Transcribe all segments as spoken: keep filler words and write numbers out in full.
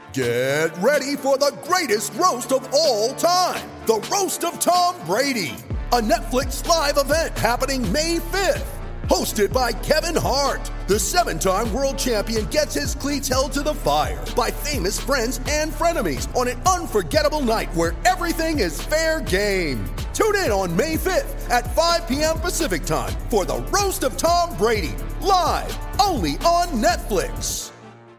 Get ready for the greatest roast of all time, the Roast of Tom Brady, a Netflix live event happening May fifth. Hosted by Kevin Hart, the seven-time world champion gets his cleats held to the fire by famous friends and frenemies on an unforgettable night where everything is fair game. Tune in on May fifth at five p.m. Pacific time for the Roast of Tom Brady, live only on Netflix.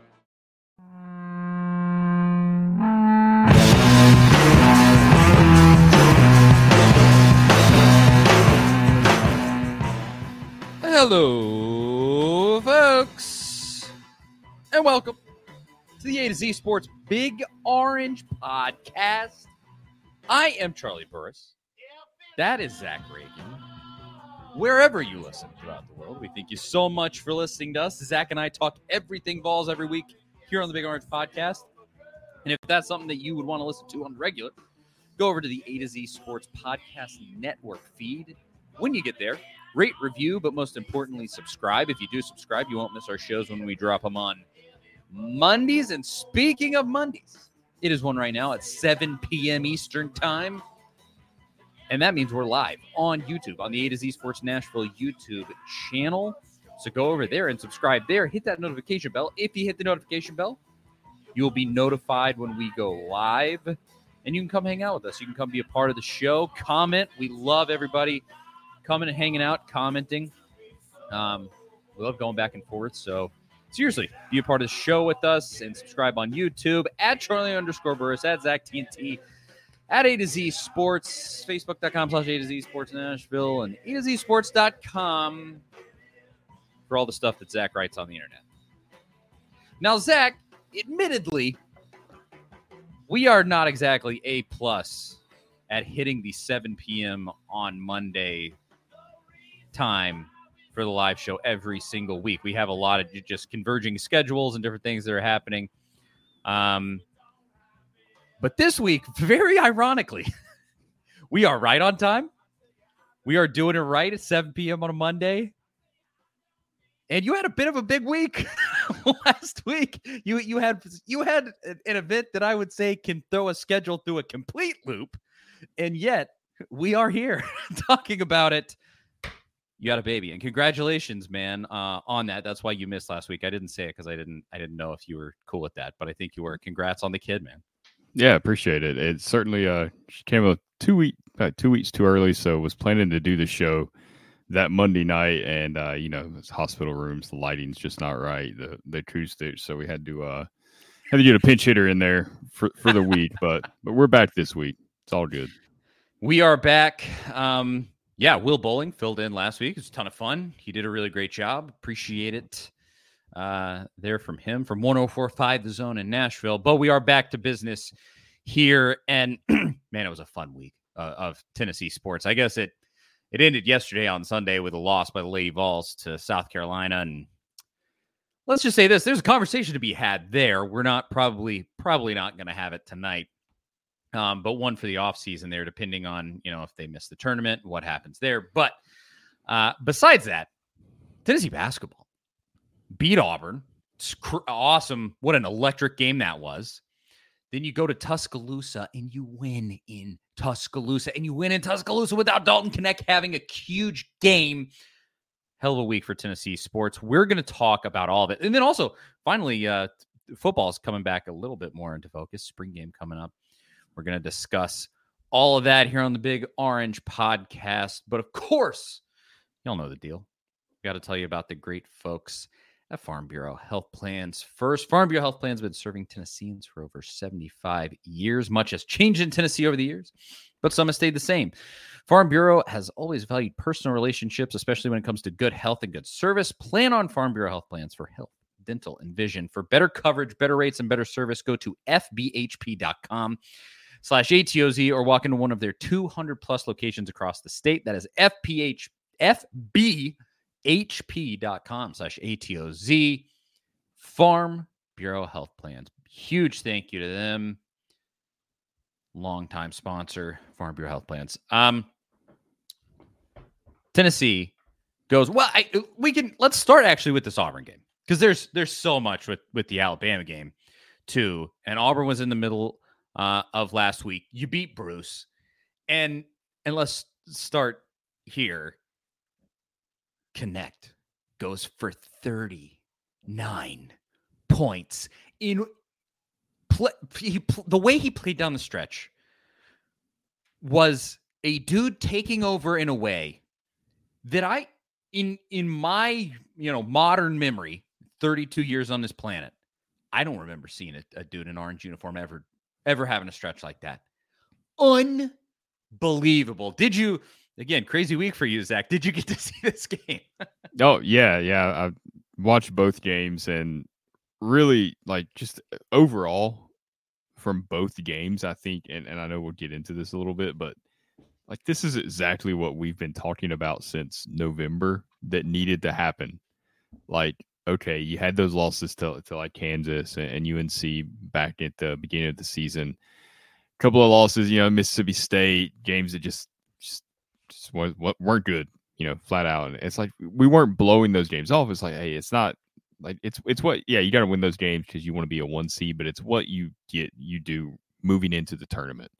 Hello, folks, and welcome to the A to Z Sports Big Orange Podcast. I am Charlie Burris. That is Zach Reagan. Wherever you listen throughout the world, we thank you so much for listening to us. Zach and I talk everything balls every week here on the Big Orange Podcast. And if that's something that you would want to listen to on the regular, go over to the A to Z Sports Podcast Network feed. When you get there, rate, review, but most importantly, subscribe. If you do subscribe, you won't miss our shows when we drop them on Mondays. And speaking of Mondays, it is one right now at seven p.m. Eastern Time. And that means we're live on YouTube, on the A to Z Sports Nashville YouTube channel. So go over there and subscribe there. Hit that notification bell. If you hit the notification bell, you will be notified when we go live. And you can come hang out with us. You can come be a part of the show. Comment. We love everybody coming and hanging out, commenting. Um, we love going back and forth. So seriously, be a part of the show with us and subscribe on YouTube at Charlie underscore Burris, at Zach T N T, at A to Z Sports, Facebook.com slash A to Z Sports Nashville, and A to Z Sports dot com for all the stuff that Zach writes on the internet. Now, Zach, admittedly, we are not exactly A plus at hitting the seven p.m. on Monday time for the live show every single week. We have a lot of just converging schedules and different things that are happening. Um, but this week, very ironically, we are right on time. We are doing it right at seven p.m. on a Monday. And you had a bit of a big week last week. You you had you had an event that I would say can throw a schedule through a complete loop. And yet we are here talking about it. You got a baby, and congratulations, man, uh, on that. That's why you missed last week. I didn't say it because I didn't I didn't know if you were cool with that, but I think you were. Congrats on the kid, man. Yeah, appreciate it. It certainly uh, she came a two week about two weeks too early, so was planning to do the show that Monday night, and uh, you know, it's hospital rooms, the lighting's just not right, the the acoustics, so we had to uh had to get a pinch hitter in there for for the week, but but we're back this week. It's all good. We are back. Um, yeah, Will Bowling filled in last week. It was a ton of fun. He did a really great job. Appreciate it uh, there from him, from one oh four point five The Zone in Nashville. But we are back to business here. And, man, it was a fun week uh, of Tennessee sports. I guess it it ended yesterday on Sunday with a loss by the Lady Vols to South Carolina. And let's just say this. There's a conversation to be had there. We're not probably, probably not going to have it tonight. Um, but one for the offseason there, depending on, you know, if they miss the tournament, what happens there. But uh, besides that, Tennessee basketball beat Auburn. It's cr- awesome. What an electric game that was. Then you go to Tuscaloosa and you win in Tuscaloosa. And you win in Tuscaloosa without Dalton Knecht having a huge game. Hell of a week for Tennessee sports. We're going to talk about all of it. And then also, finally, uh, football is coming back a little bit more into focus. Spring game coming up. We're going to discuss all of that here on the Big Orange Podcast. But of course, y'all know the deal. Got to tell you about the great folks at Farm Bureau Health Plans. First, Farm Bureau Health Plans have been serving Tennesseans for over seventy-five years. Much has changed in Tennessee over the years, but some have stayed the same. Farm Bureau has always valued personal relationships, especially when it comes to good health and good service. Plan on Farm Bureau Health Plans for health, dental, and vision. For better coverage, better rates, and better service, go to f b h p dot com. slash A T O Z or walk into one of their two hundred plus locations across the state. That is F P H, F B H P dot com slash A T O Z. Farm Bureau Health Plans. Huge thank you to them. Longtime sponsor, Farm Bureau Health Plans. Um, Tennessee goes, well, I, we can, let's start actually with this Auburn game because there's, there's so much with, with the Alabama game too. And Auburn was in the middle uh, of last week. You beat Bruce. And and let's start here. Connect goes for thirty-nine points in play. He, the way he played down the stretch was a dude taking over in a way that I, in in my you know modern memory, thirty-two years on this planet, I don't remember seeing a, a dude in orange uniform ever ever having a stretch like that. Unbelievable. Did you? Again, crazy week for you, Zach. Did you get to see this game? Oh, yeah, yeah. I watched both games, and really, like, just overall from both games, I think, and, and I know we'll get into this a little bit, but, like, this is exactly what we've been talking about since November that needed to happen. Like, okay, you had those losses to, to like, Kansas and, and U N C back at the beginning of the season. A couple of losses, you know, Mississippi State, games that just, just Just weren't good, you know, flat out. And it's like we weren't blowing those games off. It's like, hey, it's not like it's it's what, yeah, you got to win those games because you want to be a one seed, but it's what you get, you do moving into the tournament.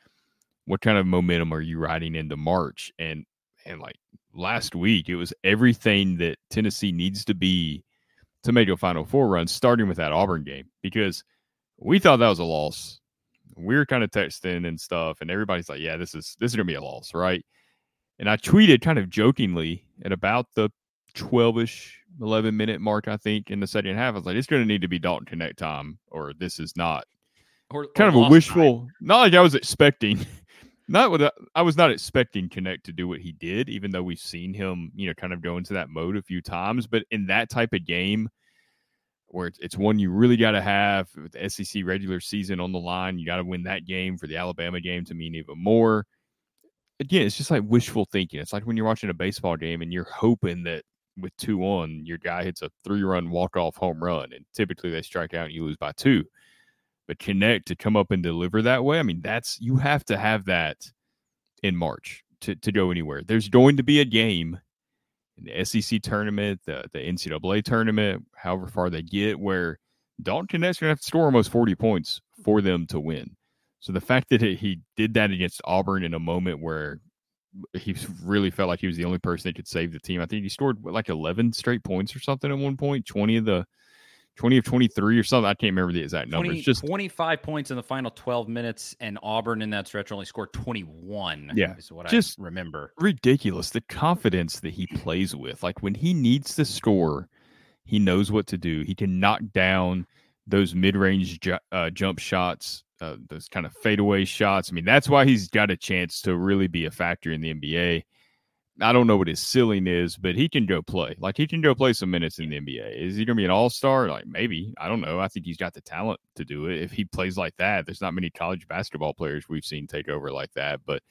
What kind of momentum are you riding into March? And and like last week, it was everything that Tennessee needs to be to make a Final Four run, starting with that Auburn game, because we thought that was a loss. We were kind of texting and stuff, and everybody's like, yeah, this is this is gonna be a loss, right? And I tweeted kind of jokingly at about the twelve-ish, eleven-minute mark, I think, in the second half. I was like, it's going to need to be Dalton Connect time, or this is not. Or, kind or of a wishful, time. Not like I was expecting. Not what I, I was not expecting Connect to do what he did, even though we've seen him, you know, kind of go into that mode a few times. But in that type of game, where it's, it's one you really got to have with the S E C regular season on the line, you got to win that game for the Alabama game to mean even more. Again, it's just like wishful thinking. It's like when you're watching a baseball game and you're hoping that with two on, your guy hits a three-run walk-off home run, and typically they strike out and you lose by two. But Connect to come up and deliver that way, I mean, that's you have to have that in March to, to go anywhere. There's going to be a game in the S E C tournament, the, the N C double A tournament, however far they get, where Dalton Connect's going to have to score almost forty points for them to win. So the fact that he did that against Auburn in a moment where he really felt like he was the only person that could save the team. I think he scored like eleven straight points or something at one point, twenty of the twenty of twenty-three or something. I can't remember the exact number. twenty, it's just twenty-five points in the final twelve minutes, and Auburn in that stretch only scored twenty-one. Yeah, is what just I remember. Ridiculous. The confidence that he plays with. Like when he needs to score, he knows what to do. He can knock down those mid-range ju- uh, jump shots. Uh, those kind of fadeaway shots. I mean, that's why he's got a chance to really be a factor in the N B A. I don't know what his ceiling is, but he can go play. Like, he can go play some minutes in the N B A. Is he going to be an all-star? Like, maybe. I don't know. I think he's got the talent to do it. If he plays like that, there's not many college basketball players we've seen take over like that. But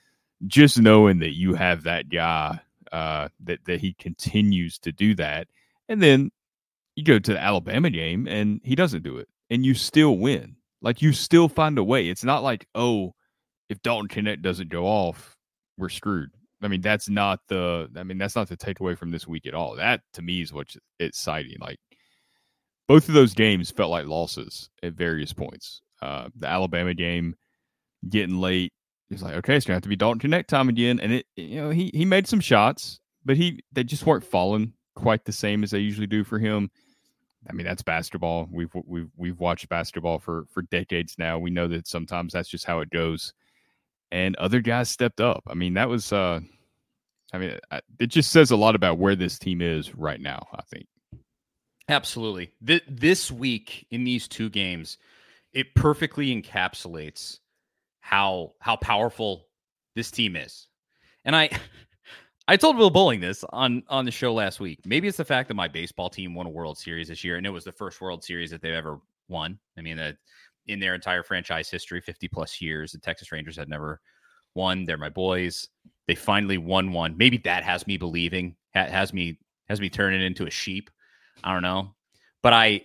just knowing that you have that guy, uh, that, that he continues to do that, and then you go to the Alabama game, and he doesn't do it, and you still win. Like, you still find a way. It's not like, oh, if Dalton Connect doesn't go off, we're screwed. I mean, that's not the I mean, that's not the takeaway from this week at all. That, to me, is what's exciting. Like, both of those games felt like losses at various points. Uh, the Alabama game, getting late, it's like, okay, it's going to have to be Dalton Connect time again. And, it, you know, he he made some shots, but he they just weren't falling quite the same as they usually do for him. I mean, that's basketball. We've we've we've watched basketball for, for decades now. We know that sometimes that's just how it goes. And other guys stepped up. I mean, that was. Uh, I mean, it just says a lot about where this team is right now, I think. Absolutely. Th- this week in these two games, it perfectly encapsulates how how powerful this team is. And I. I told Will Bowling this on, on the show last week. Maybe it's the fact that my baseball team won a World Series this year, and it was the first World Series that they've ever won. I mean, uh, in their entire franchise history, fifty plus years, the Texas Rangers had never won. They're my boys. They finally won one. Maybe that has me believing, has me has me turning into a sheep. I don't know. But I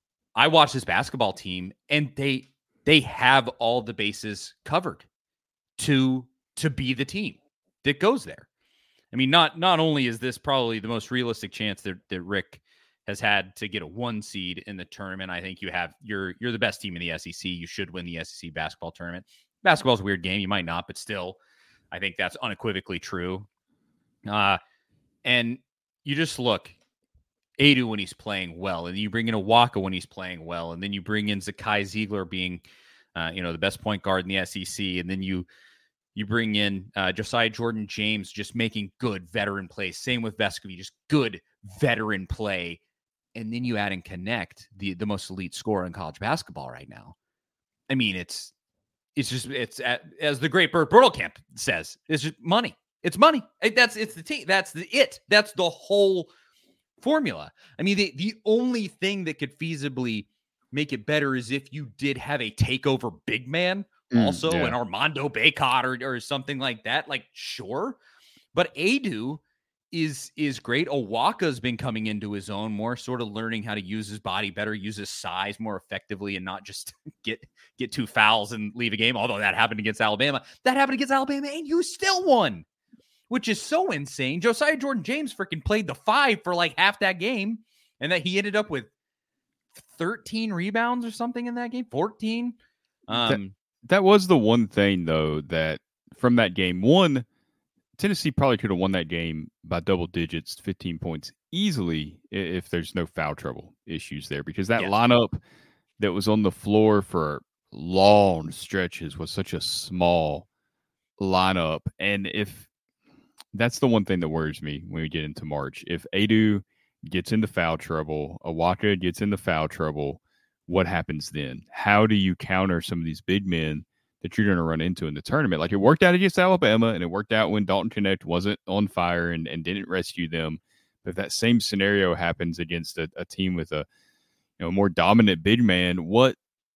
I watch this basketball team, and they they have all the bases covered to to be the team that goes there. I mean, not not only is this probably the most realistic chance that, that Rick has had to get a one seed in the tournament. I think you have you're you're the best team in the S E C. You should win the S E C basketball tournament. Basketball's a weird game. You might not, but still, I think that's unequivocally true. Uh, and you just look, Adu when he's playing well, and you bring in Awaka when he's playing well, and then you bring in Zakai Ziegler being, uh, you know, the best point guard in the S E C, and then you you bring in uh, Josiah Jordan James just making good veteran plays. Same with Vescovi, just good veteran play, and then you add in Connect, the the most elite scorer in college basketball right now. I mean, it's it's just it's at, as the great Bert Bertelkamp says, it's just money. It's money. That's it's the team. That's the it. That's the whole formula. I mean, the, the only thing that could feasibly make it better is if you did have a takeover big man mm, also, yeah. an Armando Bacot or, or something like that. Like, sure. But Adu is is great. Awaka's been coming into his own more, sort of learning how to use his body better, use his size more effectively, and not just get get two fouls and leave a game. Although that happened against Alabama. That happened against Alabama, and you still won. Which is so insane. Josiah Jordan James freaking played the five for like half that game, and that he ended up with thirteen rebounds or something in that game, fourteen. Um, that, that was the one thing, though, that from that game, one, Tennessee probably could have won that game by double digits, fifteen points easily if there's no foul trouble issues there, because that yeah. lineup that was on the floor for long stretches was such a small lineup. And if that's the one thing that worries me when we get into March. If Adu gets into foul trouble, Awaka gets into foul trouble, what happens then? How do you counter some of these big men that you're going to run into in the tournament? Like, it worked out against Alabama, and it worked out when Dalton Connect wasn't on fire and, and didn't rescue them. But if that same scenario happens against a, a team with a you know more dominant big man, what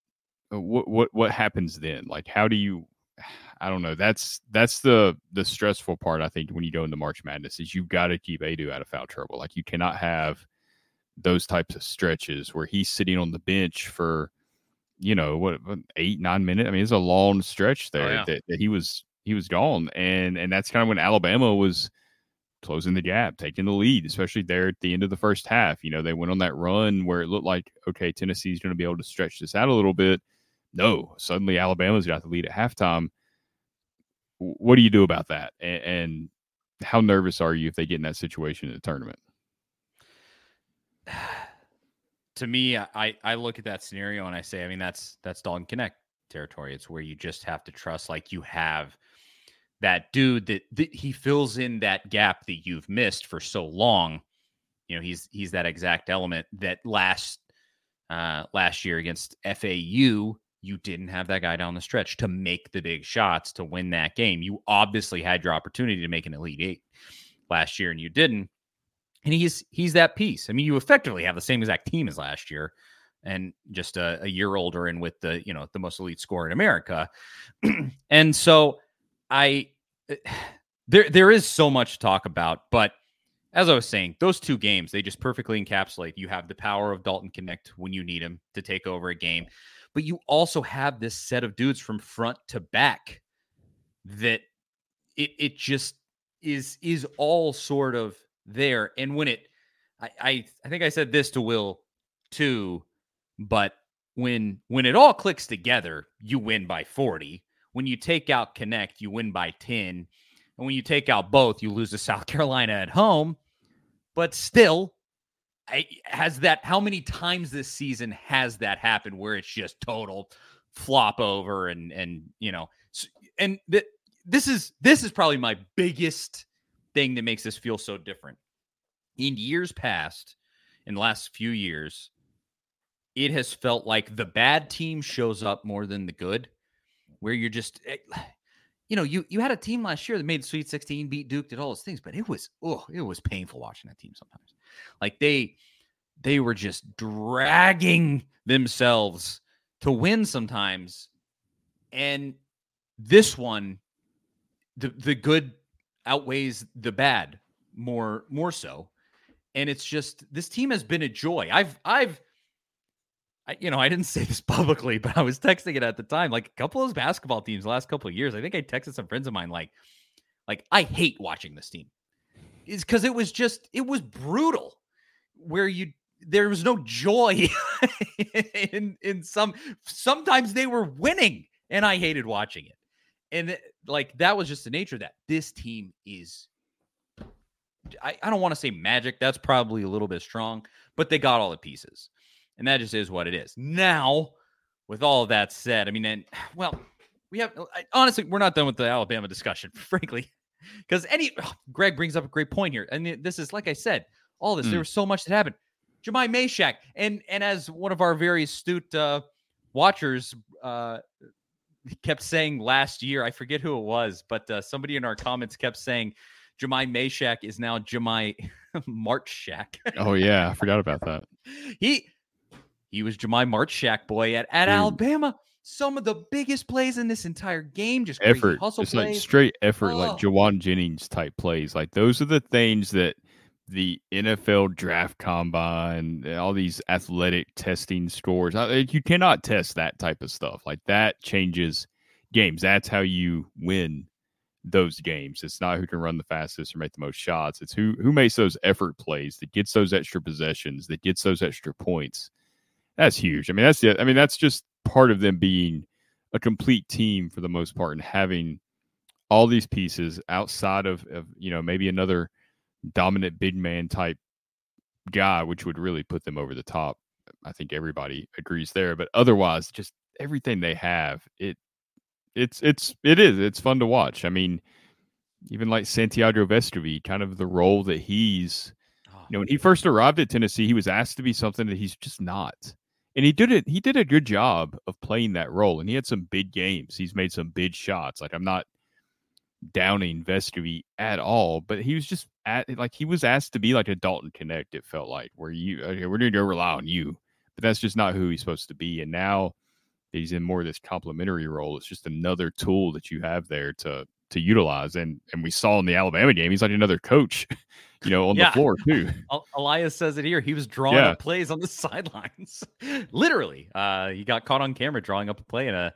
what what what happens then? Like, how do you? I don't know. That's that's the the stressful part, I think, when you go into March Madness, is you've got to keep Adu out of foul trouble. Like, you cannot have those types of stretches where he's sitting on the bench for, you know, what, eight, nine minutes. I mean, it's a long stretch there oh, yeah. that, that he was he was gone. And and that's kind of when Alabama was closing the gap, taking the lead, especially there at the end of the first half. You know, they went on that run where it looked like, okay, Tennessee's going to be able to stretch this out a little bit. No, suddenly Alabama's got the lead at halftime. What do you do about that? And, and how nervous are you if they get in that situation in the tournament? To me, I, I look at that scenario and I say, I mean, that's that's Dalton Connect territory. It's where you just have to trust, like, you have that dude that, that he fills in that gap that you've missed for so long. You know, he's he's that exact element that last uh, last year against F A U. You didn't have that guy down the stretch to make the big shots to win that game. You obviously had your opportunity to make an Elite Eight last year, and you didn't. And he's he's that piece. I mean, you effectively have the same exact team as last year, and just a, a year older, and with the you know the most elite scorer in America. And so, I there there is so much to talk about, but as I was saying, those two games, they just perfectly encapsulate. You have the power of Dalton Connect when you need him to take over a game. But you also have this set of dudes from front to back that it it just is is all sort of there. And when it, I, I I think I said this to Will too, but when when it all clicks together, you win by forty. When you take out Connect, you win by ten. And when you take out both, you lose to South Carolina at home. But still, I, has that, how many times this season has that happened where it's just total flop over and, and, you know, and th- this is, this is probably my biggest thing that makes this feel so different. In years past, in the last few years, it has felt like the bad team shows up more than the good, where you're just, you know, you, you had a team last year that made the Sweet sixteen, beat Duke, did all those things, but it was, oh, it was painful watching that team sometimes. Like they, they were just dragging themselves to win sometimes. And this one, the, the good outweighs the bad more, more so. And it's just, this team has been a joy. I've, I've, I, you know, I didn't say this publicly, but I was texting it at the time. Like, a couple of those basketball teams the last couple of years, I think I texted some friends of mine, like, like I hate watching this team. It's because it was just, it was brutal where you, there was no joy in in some. Sometimes they were winning, and I hated watching it. And like that was just the nature of that. This team is. I, I don't want to say magic. That's probably a little bit strong, but they got all the pieces. And that just is what it is. Now, with all of that said, I mean, and well, we have, I, honestly, we're not done with the Alabama discussion, frankly, because any, oh, Greg brings up a great point here. And this is, like I said, all this, mm. there was so much that happened. Jahmai Mashack. And, and as one of our very astute uh, watchers uh, kept saying last year, I forget who it was, but uh, somebody in our comments kept saying, Jahmai Mashack is now Jahmai Marchak. Oh, yeah. I forgot about that. he he was Jahmai Marchak, boy, at, at Alabama. Some of the biggest plays in this entire game. Just effort. Hustle it's plays. Like straight effort, oh. like Jawan Jennings type plays. Like those are the things that the N F L draft combine, all these athletic testing scores, you cannot test that type of stuff. Like that changes games. That's how you win those games. It's not who can run the fastest or make the most shots. It's who who makes those effort plays, that gets those extra possessions, that gets those extra points. That's huge. I mean, that's the, I mean, that's just part of them being a complete team for the most part and having all these pieces outside of, of you know, maybe another dominant big man type guy, which would really put them over the top. I think everybody agrees there. But otherwise, just everything they have, it It's it's it is it's fun to watch. I mean, even like Santiago Vescovi, kind of the role that he's, you know, when he first arrived at Tennessee, he was asked to be something that he's just not, and he did it. He did a good job of playing that role, and he had some big games. He's made some big shots. Like I'm not downing Vescovi at all, but he was just at like he was asked to be like a Dalton Connect. It felt like where you okay, we're going to go rely on you, but that's just not who he's supposed to be. And now he's in more of this complementary role. It's just another tool that you have there to to utilize. And and we saw in the Alabama game, he's like another coach, you know, on yeah. the floor too. Elias says it here. He was drawing yeah. up plays on the sidelines. Literally. Uh, he got caught on camera drawing up a play in a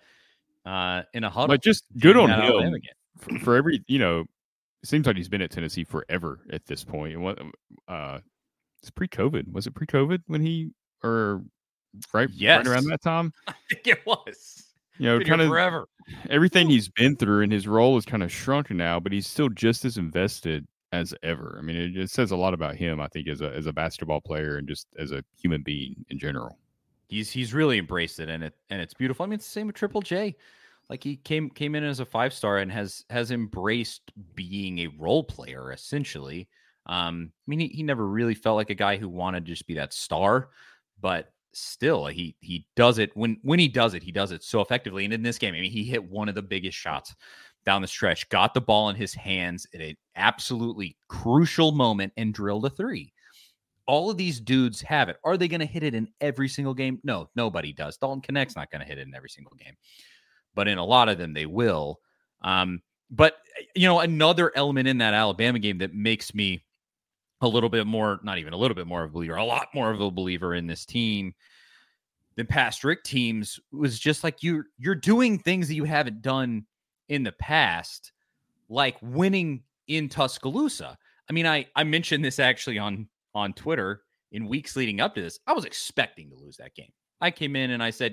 uh, in a huddle. But just good on him for, for every, you know, it seems like he's been at Tennessee forever at this point. And what uh it's pre-COVID. Was it pre-COVID when he or Right, yes. right around that time, I think it was. You know, kind of forever. Everything he's been through, and his role is kind of shrunken now, but he's still just as invested as ever. I mean, it, it says a lot about him, I think, as a as a basketball player and just as a human being in general. He's he's really embraced it, and it and it's beautiful. I mean, it's the same with Triple J. Like he came came in as a five star and has has embraced being a role player essentially. Um, I mean, he he never really felt like a guy who wanted to just be that star, but still he he does it when when he does it he does it so effectively. And in this game, I mean, he hit one of the biggest shots down the stretch, got the ball in his hands at an absolutely crucial moment and drilled a three. All of these dudes have it. Are they going to hit it in every single game? No, nobody does. Dalton Connect's not going to hit it in every single game, but in a lot of them they will. Um but you know, another element in that Alabama game that makes me a little bit more, not even a little bit more of a believer, a lot more of a believer in this team than past Rick teams was just like you, you're doing things that you haven't done in the past, like winning in Tuscaloosa. I mean, I, I mentioned this actually on, on Twitter in weeks leading up to this. I was expecting to lose that game. I came in and I said,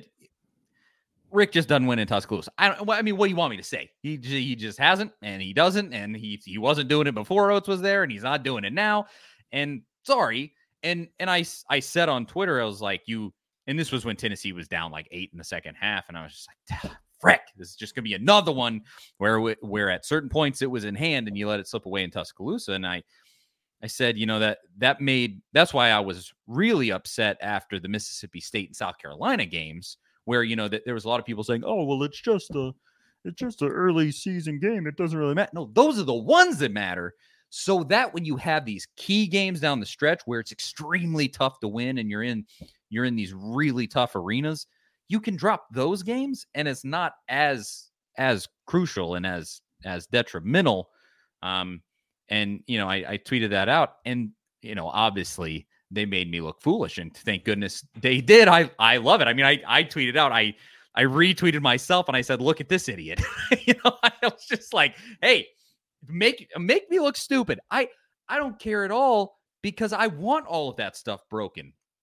Rick just doesn't win in Tuscaloosa. I don't. I mean, what do you want me to say? He he just hasn't, and he doesn't, and he he wasn't doing it before Oates was there, and he's not doing it now. And sorry, and and I I said on Twitter, I was like, you, and this was when Tennessee was down like eight in the second half, and I was just like, frick, this is just gonna be another one where where at certain points it was in hand, and you let it slip away in Tuscaloosa. And I I said, you know, that that made that's why I was really upset after the Mississippi State and South Carolina games, where, you know, that there was a lot of people saying, oh, well, it's just a, it's just an early season game. It doesn't really matter. No, those are the ones that matter. So that when you have these key games down the stretch where it's extremely tough to win and you're in, you're in these really tough arenas, you can drop those games and it's not as, as crucial and as, as detrimental. Um, and, you know, I, I tweeted that out and, you know, obviously they made me look foolish, and thank goodness they did. I, I love it. I mean, I, I tweeted out, I, I retweeted myself and I said, look at this idiot. You know, I was just like, hey, make, make me look stupid. I, I don't care at all because I want all of that stuff broken.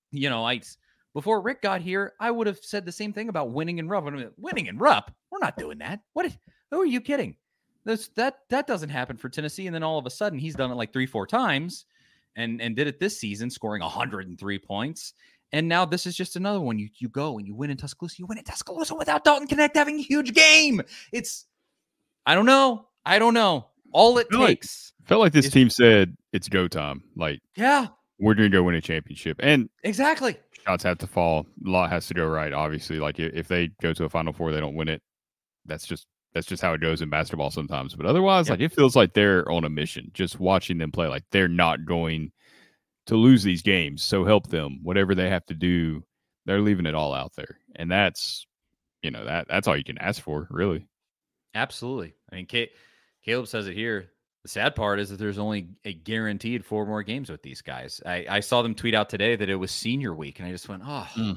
you know, I before Rick got here, I would have said the same thing about winning in Rupp. I mean, winning in Rupp, we're not doing that. What? Is, who are you kidding? This, that that doesn't happen for Tennessee. And then all of a sudden, he's done it like three, four times, and and did it this season, scoring one hundred three points. And now this is just another one. You you go and you win in Tuscaloosa. You win in Tuscaloosa without Dalton Knecht having a huge game. It's, I don't know. I don't know. All it I takes. Like, felt like this is, team said it's go time. Like, yeah, we're going to go win a championship. And exactly. Shots have to fall. A lot has to go right, obviously. Like, if they go to a Final Four, they don't win it. That's just that's just how it goes in basketball sometimes. But otherwise, yep. like it feels like they're on a mission. Just watching them play, like they're not going to lose these games. So help them. Whatever they have to do, they're leaving it all out there. And that's, you know, that that's all you can ask for, really. Absolutely. I mean, Kate, Caleb says it here. The sad part is that there's only a guaranteed four more games with these guys. I, I saw them tweet out today that it was senior week, and I just went, oh, mm.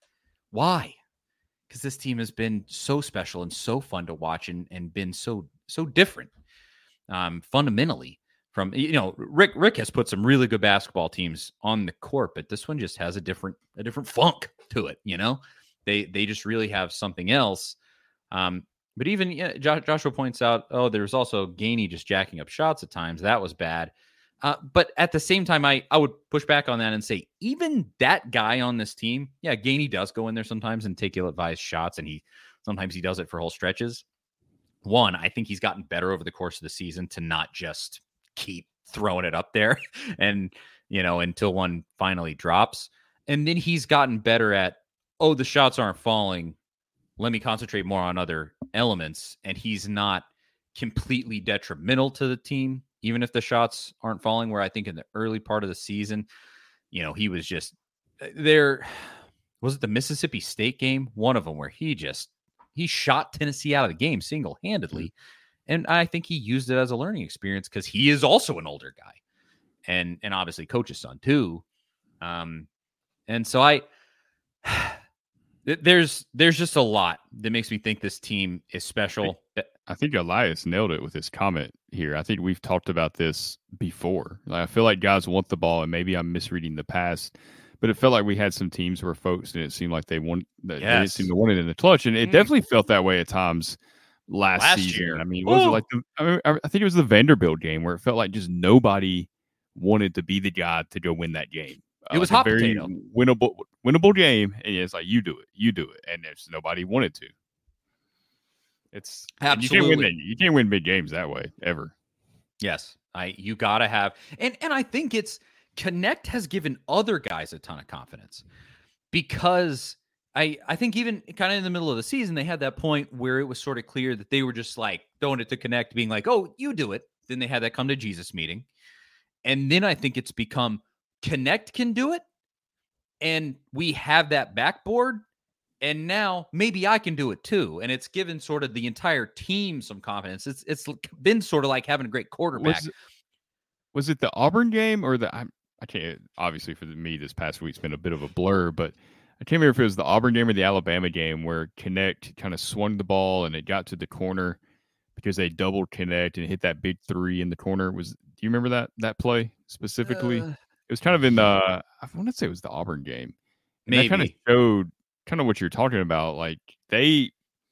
why? Because this team has been so special and so fun to watch and, and been so so different um, fundamentally from, you know, Rick Rick has put some really good basketball teams on the court, but this one just has a different a different funk to it, you know? They they just really have something else. Um, But even yeah, Joshua points out, oh, there's also Gainey just jacking up shots at times. That was bad. Uh, but at the same time, I, I would push back on that and say, even that guy on this team, yeah, Gainey does go in there sometimes and take ill-advised shots, and he sometimes he does it for whole stretches. One, I think he's gotten better over the course of the season to not just keep throwing it up there and, you know, until one finally drops. And then he's gotten better at, oh, the shots aren't falling. Let me concentrate more on other elements. And he's not completely detrimental to the team, even if the shots aren't falling, where I think in the early part of the season, you know, he was just there. Was it the Mississippi State game? One of them where he just, he shot Tennessee out of the game single-handedly. Mm-hmm. And I think he used it as a learning experience because he is also an older guy and, and obviously coach's son too. Um, and so I, There's there's just a lot that makes me think this team is special. I think Elias nailed it with his comment here. I think we've talked about this before. Like, I feel like guys want the ball, and maybe I'm misreading the past, but it felt like we had some teams where folks didn't seem like they want that yes. they didn't seem to want it in the clutch, and it mm. definitely felt that way at times last, last season. Year. I mean, was it like the, I, mean, I think it was the Vanderbilt game where it felt like just nobody wanted to be the guy to go win that game. It was like hot potato. Winnable, winnable game, and it's like you do it, you do it, and there's nobody wanted to. It's absolutely you can't win. You can't win big games that way ever. Yes, I you gotta have, and and I think it's Knecht has given other guys a ton of confidence because I I think even kind of in the middle of the season they had that point where it was sort of clear that they were just like throwing it to Knecht, being like, oh, you do it. Then they had that come to Jesus meeting, and then I think it's become. Knecht can do it, and we have that backboard, and now maybe I can do it too. And it's given sort of the entire team some confidence. It's it's been sort of like having a great quarterback. Was, was it the Auburn game or the? I, I can't. Obviously, for me, this past week's been a bit of a blur, but I can't remember if it was the Auburn game or the Alabama game where Knecht kind of swung the ball and it got to the corner because they doubled Knecht and hit that big three in the corner. Was do you remember that that play specifically? Uh, It was kind of in the, I want to say it was the Auburn game. And Maybe. That kind of showed kind of what you're talking about. Like they,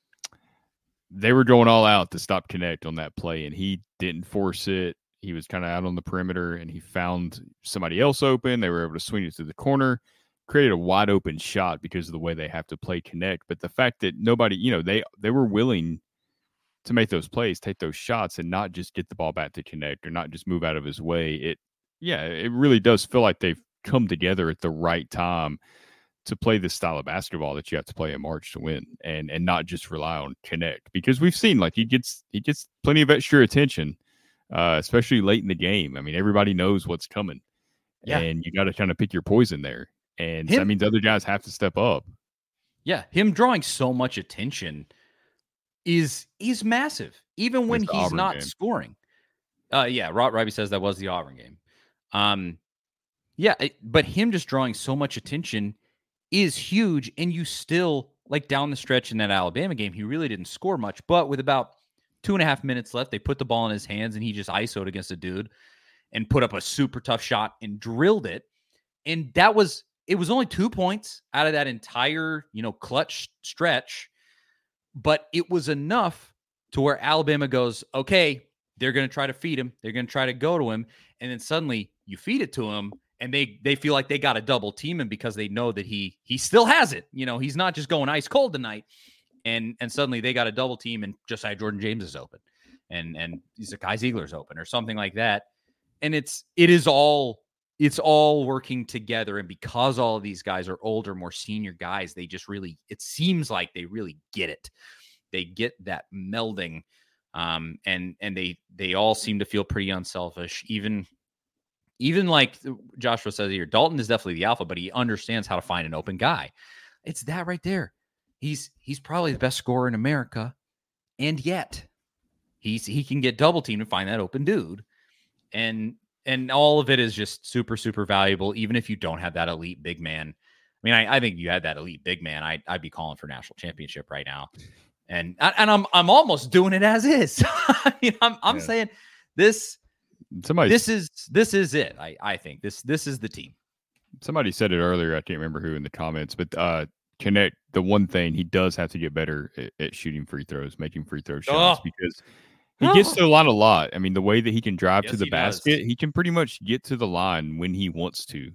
they were going all out to stop Knecht on that play, and he didn't force it. He was kind of out on the perimeter, and he found somebody else open. They were able to swing it to the corner, created a wide open shot because of the way they have to play Knecht. But the fact that nobody, you know, they they were willing to make those plays, take those shots, and not just get the ball back to Knecht or not just move out of his way. It. Yeah, it really does feel like they've come together at the right time to play this style of basketball that you have to play in March to win, and and not just rely on Knecht, because we've seen like he gets he gets plenty of extra attention, uh, especially late in the game. I mean, everybody knows what's coming, yeah. and you got to kind of pick your poison there, and him, that means other guys have to step up. Yeah, him drawing so much attention is is massive, even when he's Auburn not game. scoring. Uh, yeah, Rob Robbie says that was the Auburn game. Um, yeah, it, but him just drawing so much attention is huge. And you still, like down the stretch in that Alabama game, he really didn't score much. But with about two and a half minutes left, they put the ball in his hands and he just I S O'd against a dude and put up a super tough shot and drilled it. And that was it was only two points out of that entire, you know, clutch stretch, but it was enough to where Alabama goes, okay, they're going to try to feed him. They're going to try to go to him. And then suddenly you feed it to him and they, they feel like they got to double team him because they know that he, he still has it. You know, he's not just going ice cold tonight. And, and suddenly they got a double team and Josiah Jordan James is open and, and Zakai Ziegler's open or something like that. And it's, it is all, it's all working together. And because all of these guys are older, more senior guys, they just really, it seems like they really get it. They get that melding. Um, and, and they, they all seem to feel pretty unselfish. Even, even like Joshua says here, Dalton is definitely the alpha, but he understands how to find an open guy. It's that right there. He's, he's probably the best scorer in America. And yet he's, he can get double teamed and find that open dude. And, and all of it is just super, super valuable. Even if you don't have that elite big man. I mean, I, I think you had that elite big man. I, I'd be calling for national championship right now. And and I'm I'm almost doing it as is. I mean, I'm I'm yeah. saying this. Somebody, this is this is it. I, I think this this is the team. Somebody said it earlier. I can't remember who in the comments, but uh, Knecht. The one thing he does have to get better at, at shooting free throws, making free throw shots, oh. because he gets to the line a lot. I mean, the way that he can drive yes, to the he basket, does. He can pretty much get to the line when he wants to.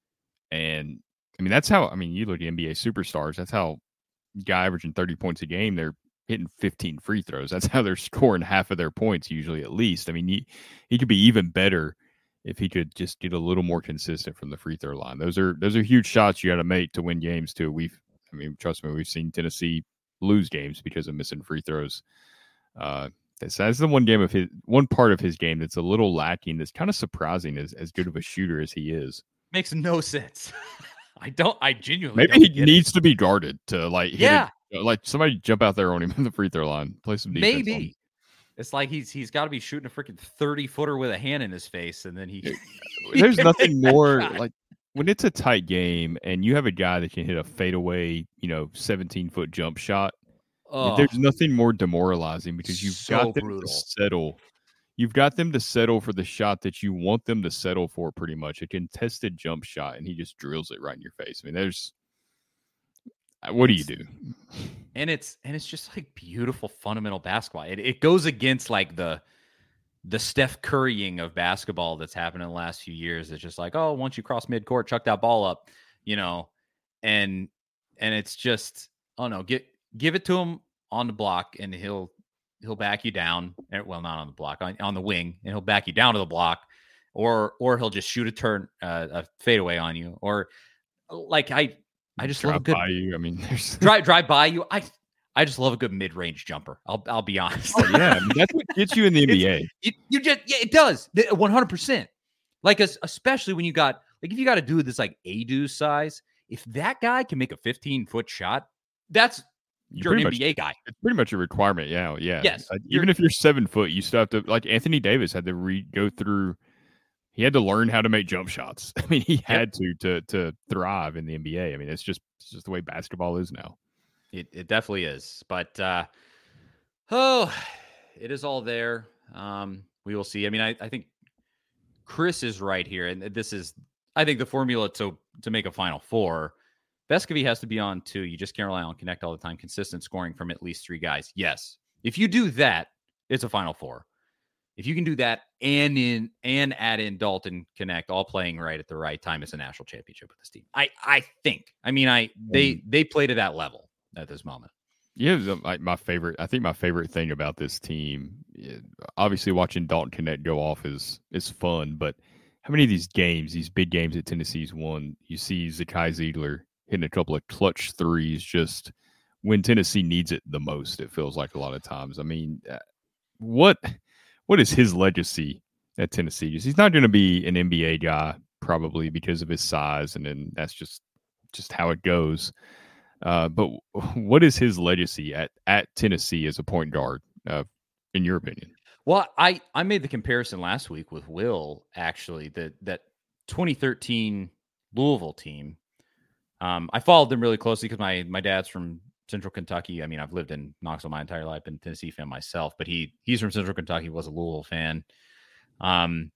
And I mean, that's how. I mean, you look at N B A superstars. That's how guy averaging thirty points a game. They're hitting fifteen free throws. That's how they're scoring half of their points usually, at least. I mean, he, he could be even better if he could just get a little more consistent from the free throw line. Those are those are huge shots you got to make to win games too. We've, I mean, trust me, we've seen Tennessee lose games because of missing free throws. Uh, that's, that's the one game of his, one part of his game that's a little lacking. That's kind of surprising as as good of a shooter as he is. Makes no sense. I don't. I genuinely maybe don't he needs it. to be guarded to like hit yeah. it. Like somebody jump out there on him in the free throw line, play some defense. Maybe it's like he's he's got to be shooting a freaking thirty footer with a hand in his face, and then he. There's nothing more like when it's a tight game and you have a guy that can hit a fadeaway, you know, seventeen foot jump shot. Oh, there's nothing more demoralizing because you've so got them brutal. to settle. You've got them to settle for the shot that you want them to settle for, pretty much a contested jump shot, and he just drills it right in your face. I mean, there's. What do you do? And it's and it's just like beautiful fundamental basketball. It it goes against like the the Steph Currying of basketball that's happened in the last few years. It's just like, oh, once you cross midcourt, chuck that ball up, you know, and and it's just, oh no, get give it to him on the block and he'll he'll back you down. Well, not on the block, on, on the wing, and he'll back you down to the block, or or he'll just shoot a turn uh, a fadeaway on you, or like I. I just drive love a good by you. I mean, there's... drive drive by you. I I just love a good mid range jumper. I'll I'll be honest. Oh, yeah, I mean, that's what gets you in the N B A. You, you just yeah, it does one hundred percent. Like especially when you got like if you got a dude that's like Adu size, if that guy can make a fifteen foot shot, that's you you're an much, N B A guy. It's pretty much a requirement. Yeah, yeah. Yes. Uh, even if you're seven foot, you still have to like Anthony Davis had to re go through. He had to learn how to make jump shots. I mean, he had yep. to to to thrive in the N B A. I mean, it's just it's just the way basketball is now. It it definitely is. But uh, oh, it is all there. Um, we will see. I mean, I, I think Chris is right here, and this is I think the formula to to make a Final Four. Vescovi has to be on two. You just can't rely on Knecht all the time. Consistent scoring from at least three guys. Yes, if you do that, it's a Final Four. If you can do that and in and add in Dalton Knecht all playing right at the right time, it's a national championship with this team. I, I think. I mean, I they they play to that level at this moment. Yeah, like my favorite. I think my favorite thing about this team, obviously watching Dalton Knecht go off is is fun. But how many of these games, these big games that Tennessee's won, you see Zakai Ziegler hitting a couple of clutch threes just when Tennessee needs it the most. It feels like a lot of times. I mean, what. What is his legacy at Tennessee? He's not going to be an N B A guy probably because of his size, and then that's just just how it goes. Uh, but what is his legacy at, at Tennessee as a point guard, uh, in your opinion? Well, I, I made the comparison last week with Will, actually, that that twenty thirteen Louisville team. Um, I followed them really closely because my my dad's from Central Kentucky. I mean, I've lived in Knoxville my entire life, been a Tennessee fan myself, but he he's from Central Kentucky, was a Louisville fan. Um,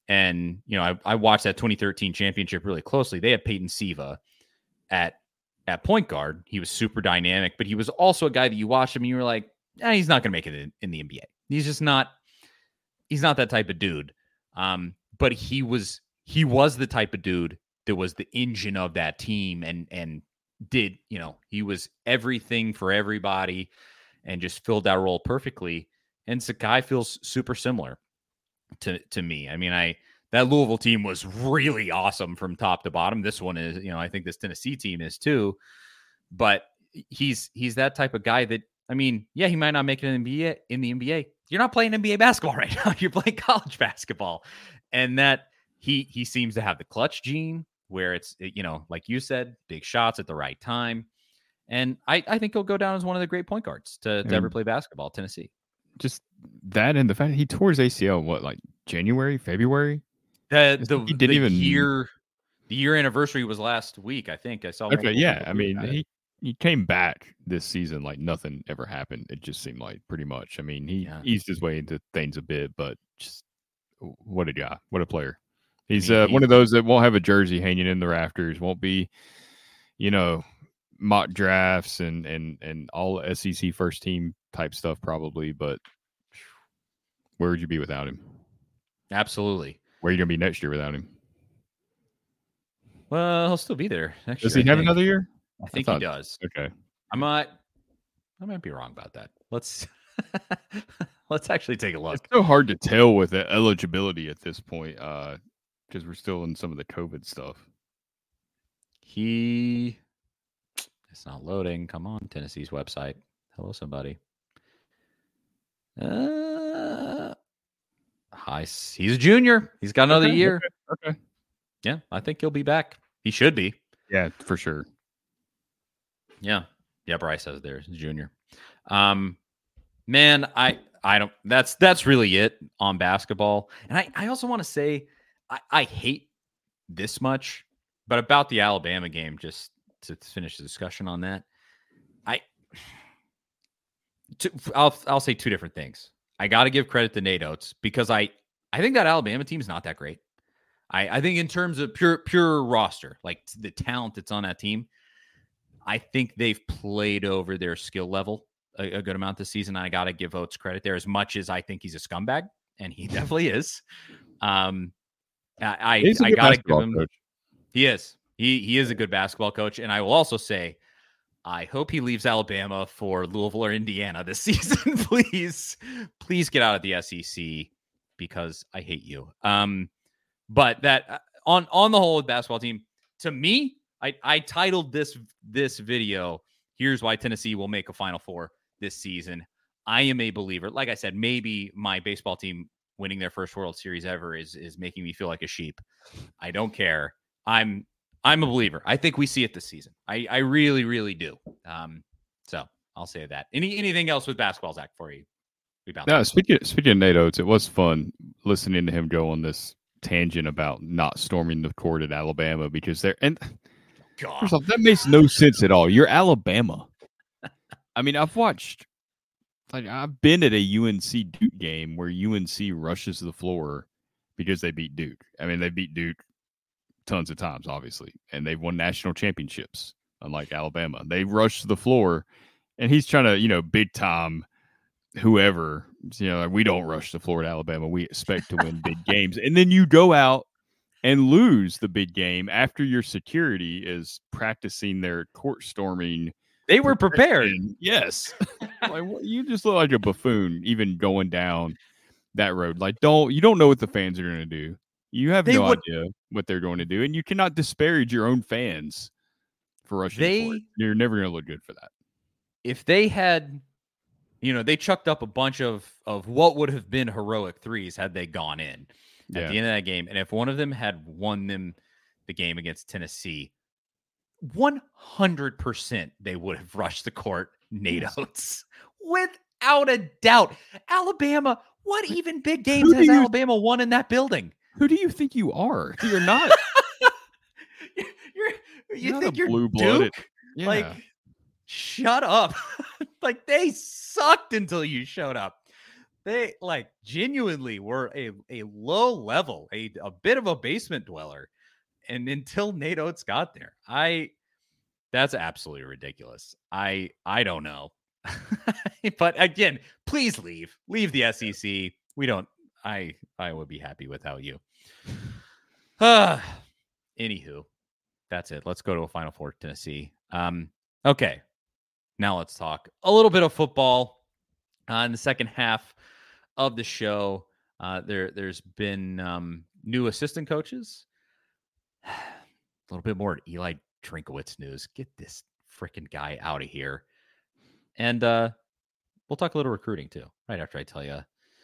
And, you know, I, I watched that twenty thirteen championship really closely. They had Peyton Siva at at point guard. He was super dynamic, but he was also a guy that you watched him and you were like, eh, he's not going to make it in, in the N B A. He's just not, he's not that type of dude. Um, but he was, he was the type of dude that was the engine of that team and, and did, you know, he was everything for everybody and just filled that role perfectly. And Sakai feels super similar to, to me. I mean, I, that Louisville team was really awesome from top to bottom. This one is, you know, I think this Tennessee team is too, but he's, he's that type of guy that, I mean, yeah, he might not make it in the N B A, in the N B A. You're not playing N B A basketball right now. You're playing college basketball. And that he, he seems to have the clutch gene where it's, you know, like you said, big shots at the right time. And I, I think he'll go down as one of the great point guards to, to ever play basketball at Tennessee. Just that and the fact he tore his A C L, what, like January, February? The, the, he didn't the even year, the year anniversary was last week. I think I saw. Okay. Yeah. I mean, he, he came back this season like nothing ever happened. It just seemed like pretty much. I mean, he yeah. eased his way into things a bit, but just what a guy, what a player. He's I mean, uh, he, one of those that won't have a jersey hanging in the rafters, won't be, you know, mock drafts and, and, and all S E C first team type stuff probably, but where would you be without him? Absolutely. Where are you going to be next year without him? Well, he'll still be there next does year. Does he have another year? I think I thought, he does. Okay. I might I might be wrong about that. Let's let's actually take a look. It's so hard to tell with the eligibility at this point, uh, because we're still in some of the COVID stuff. He it's not loading. Come on, Tennessee's website. Hello, somebody. Uh High, he's a junior. He's got another okay, year. Okay, okay. Yeah, I think he'll be back. He should be. Yeah, for sure. Yeah. Yeah, Bryce says there's junior. Um, man, I I don't that's that's really it on basketball. And I, I also want to say I, I hate this much, but about the Alabama game, just to finish the discussion on that, I to, I'll I'll say two different things. I got to give credit to Nate Oates because I, I think that Alabama team is not that great. I, I think in terms of pure pure roster, like the talent that's on that team, I think they've played over their skill level a, a good amount this season. I got to give Oates credit there as much as I think he's a scumbag, and he definitely is. Um, I I, I got to give him. Coach. He is. He he is a good basketball coach, and I will also say, I hope he leaves Alabama for Louisville or Indiana this season. please, please get out of the S E C because I hate you. Um, but that on on the whole with basketball team, to me, I, I titled this this video, "Here's Why Tennessee Will Make a Final Four This Season." I am a believer. Like I said, maybe my baseball team winning their first World Series ever is is making me feel like a sheep. I don't care. I'm I'm a believer. I think we see it this season. I, I really, really do. Um, so I'll say that. Any anything else with basketball, Zach, for you? We bounce. No, speaking speaking of Nate Oates, it was fun listening to him go on this tangent about not storming the court at Alabama because they're and first off, that makes no sense at all. You're Alabama. I mean, I've watched like I've been at a U N C Duke game where U N C rushes the floor because they beat Duke. I mean, they beat Duke tons of times, obviously, and they've won national championships, unlike Alabama. They rush the floor, and he's trying to, you know, big time whoever, you know, like, we don't rush the floor at Alabama. We expect to win big games. And then you go out and lose the big game after your security is practicing their court storming. They were prepared. Yes. Like, you just look like a buffoon even going down that road. Like, don't, you don't know what the fans are going to do. You have they no would, idea what they're going to do, and you cannot disparage your own fans for rushing they, for it. You're never going to look good for that. If they had, you know, they chucked up a bunch of, of what would have been heroic threes had they gone in at yeah. the end of that game, and if one of them had won them the game against Tennessee, one hundred percent they would have rushed the court Nate Oates. Without a doubt. Alabama, what even big games has you, Alabama won in that building? Who do you think you are? You're not. you're, you you're think you're blue-blooded. Duke? Yeah. Like, shut up. Like, they sucked until you showed up. they like genuinely were a, a low level, a, a bit of a basement dweller. And until Nate Oates got there, I that's absolutely ridiculous. I I don't know. But again, please leave. Leave the S E C. We don't I I would be happy without you. Uh, anywho, that's it. Let's go to a Final Four, Tennessee. Um, okay. Now let's talk a little bit of football. Uh, in the second half of the show, uh, there, there's been um, new assistant coaches. A little bit more Eli Drinkwitz news. Get this freaking guy out of here. And uh, we'll talk a little recruiting too, right after I tell you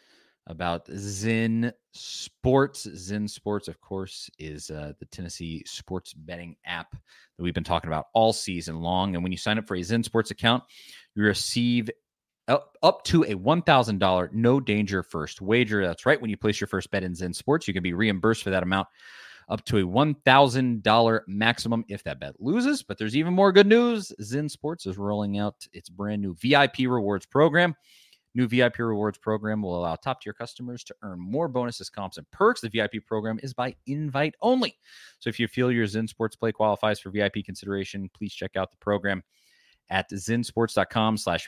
about Zen Sports. Zen Sports, of course, is uh, the Tennessee sports betting app that we've been talking about all season long. And when you sign up for a Zen Sports account, you receive up, up to a one thousand dollars no danger first wager. That's right. When you place your first bet in Zen Sports, you can be reimbursed for that amount up to a one thousand dollars maximum if that bet loses. But there's even more good news. Zen Sports is rolling out its brand new V I P rewards program. New V I P rewards program will allow top-tier customers to earn more bonuses, comps, and perks. The V I P program is by invite only. So if you feel your Zen Sports play qualifies for V I P consideration, please check out the program at zensports.com slash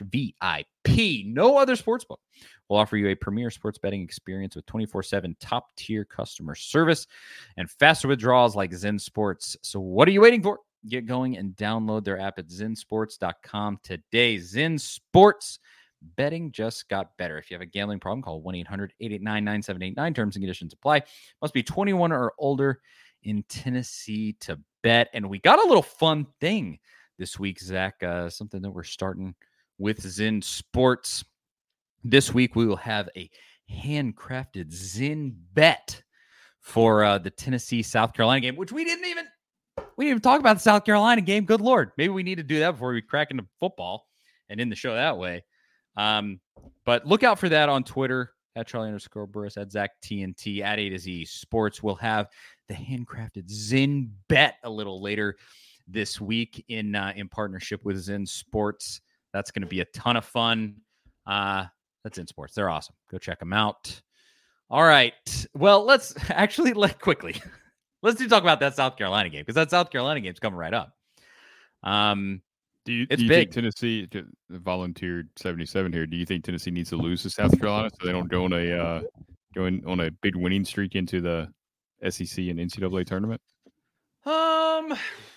VIP. No other sportsbook will offer you a premier sports betting experience with twenty-four seven top-tier customer service and faster withdrawals like Zen Sports. So what are you waiting for? Get going and download their app at zen sports dot com today. Zen Sports. Betting just got better. If you have a gambling problem, call one eight hundred eight eight nine nine seven eight nine. Terms and conditions apply. Must be twenty-one or older in Tennessee to bet. And we got a little fun thing this week, Zach. Uh, something that we're starting with Zen Sports. This week, we will have a handcrafted Zen bet for uh, the Tennessee-South Carolina game, which we didn't even we didn't even talk about the South Carolina game. Good Lord. Maybe we need to do that before we crack into football and end the show that way. Um, but look out for that on Twitter at Charlie underscore Burris, at Zach T N T, at A to Z Sports. We'll have the handcrafted Zen bet a little later this week in uh, in partnership with Zen Sports. That's going to be a ton of fun. Uh, that's Zen Sports. They're awesome. Go check them out. All right. Well, let's actually let quickly. Let's do talk about that South Carolina game because that South Carolina game is coming right up. Um. Do you, it's do you big. think Tennessee volunteered seventy-seven here? Do you think Tennessee needs to lose to South Carolina so they don't go on a uh, going on a big winning streak into the S E C and N C double A tournament? Um,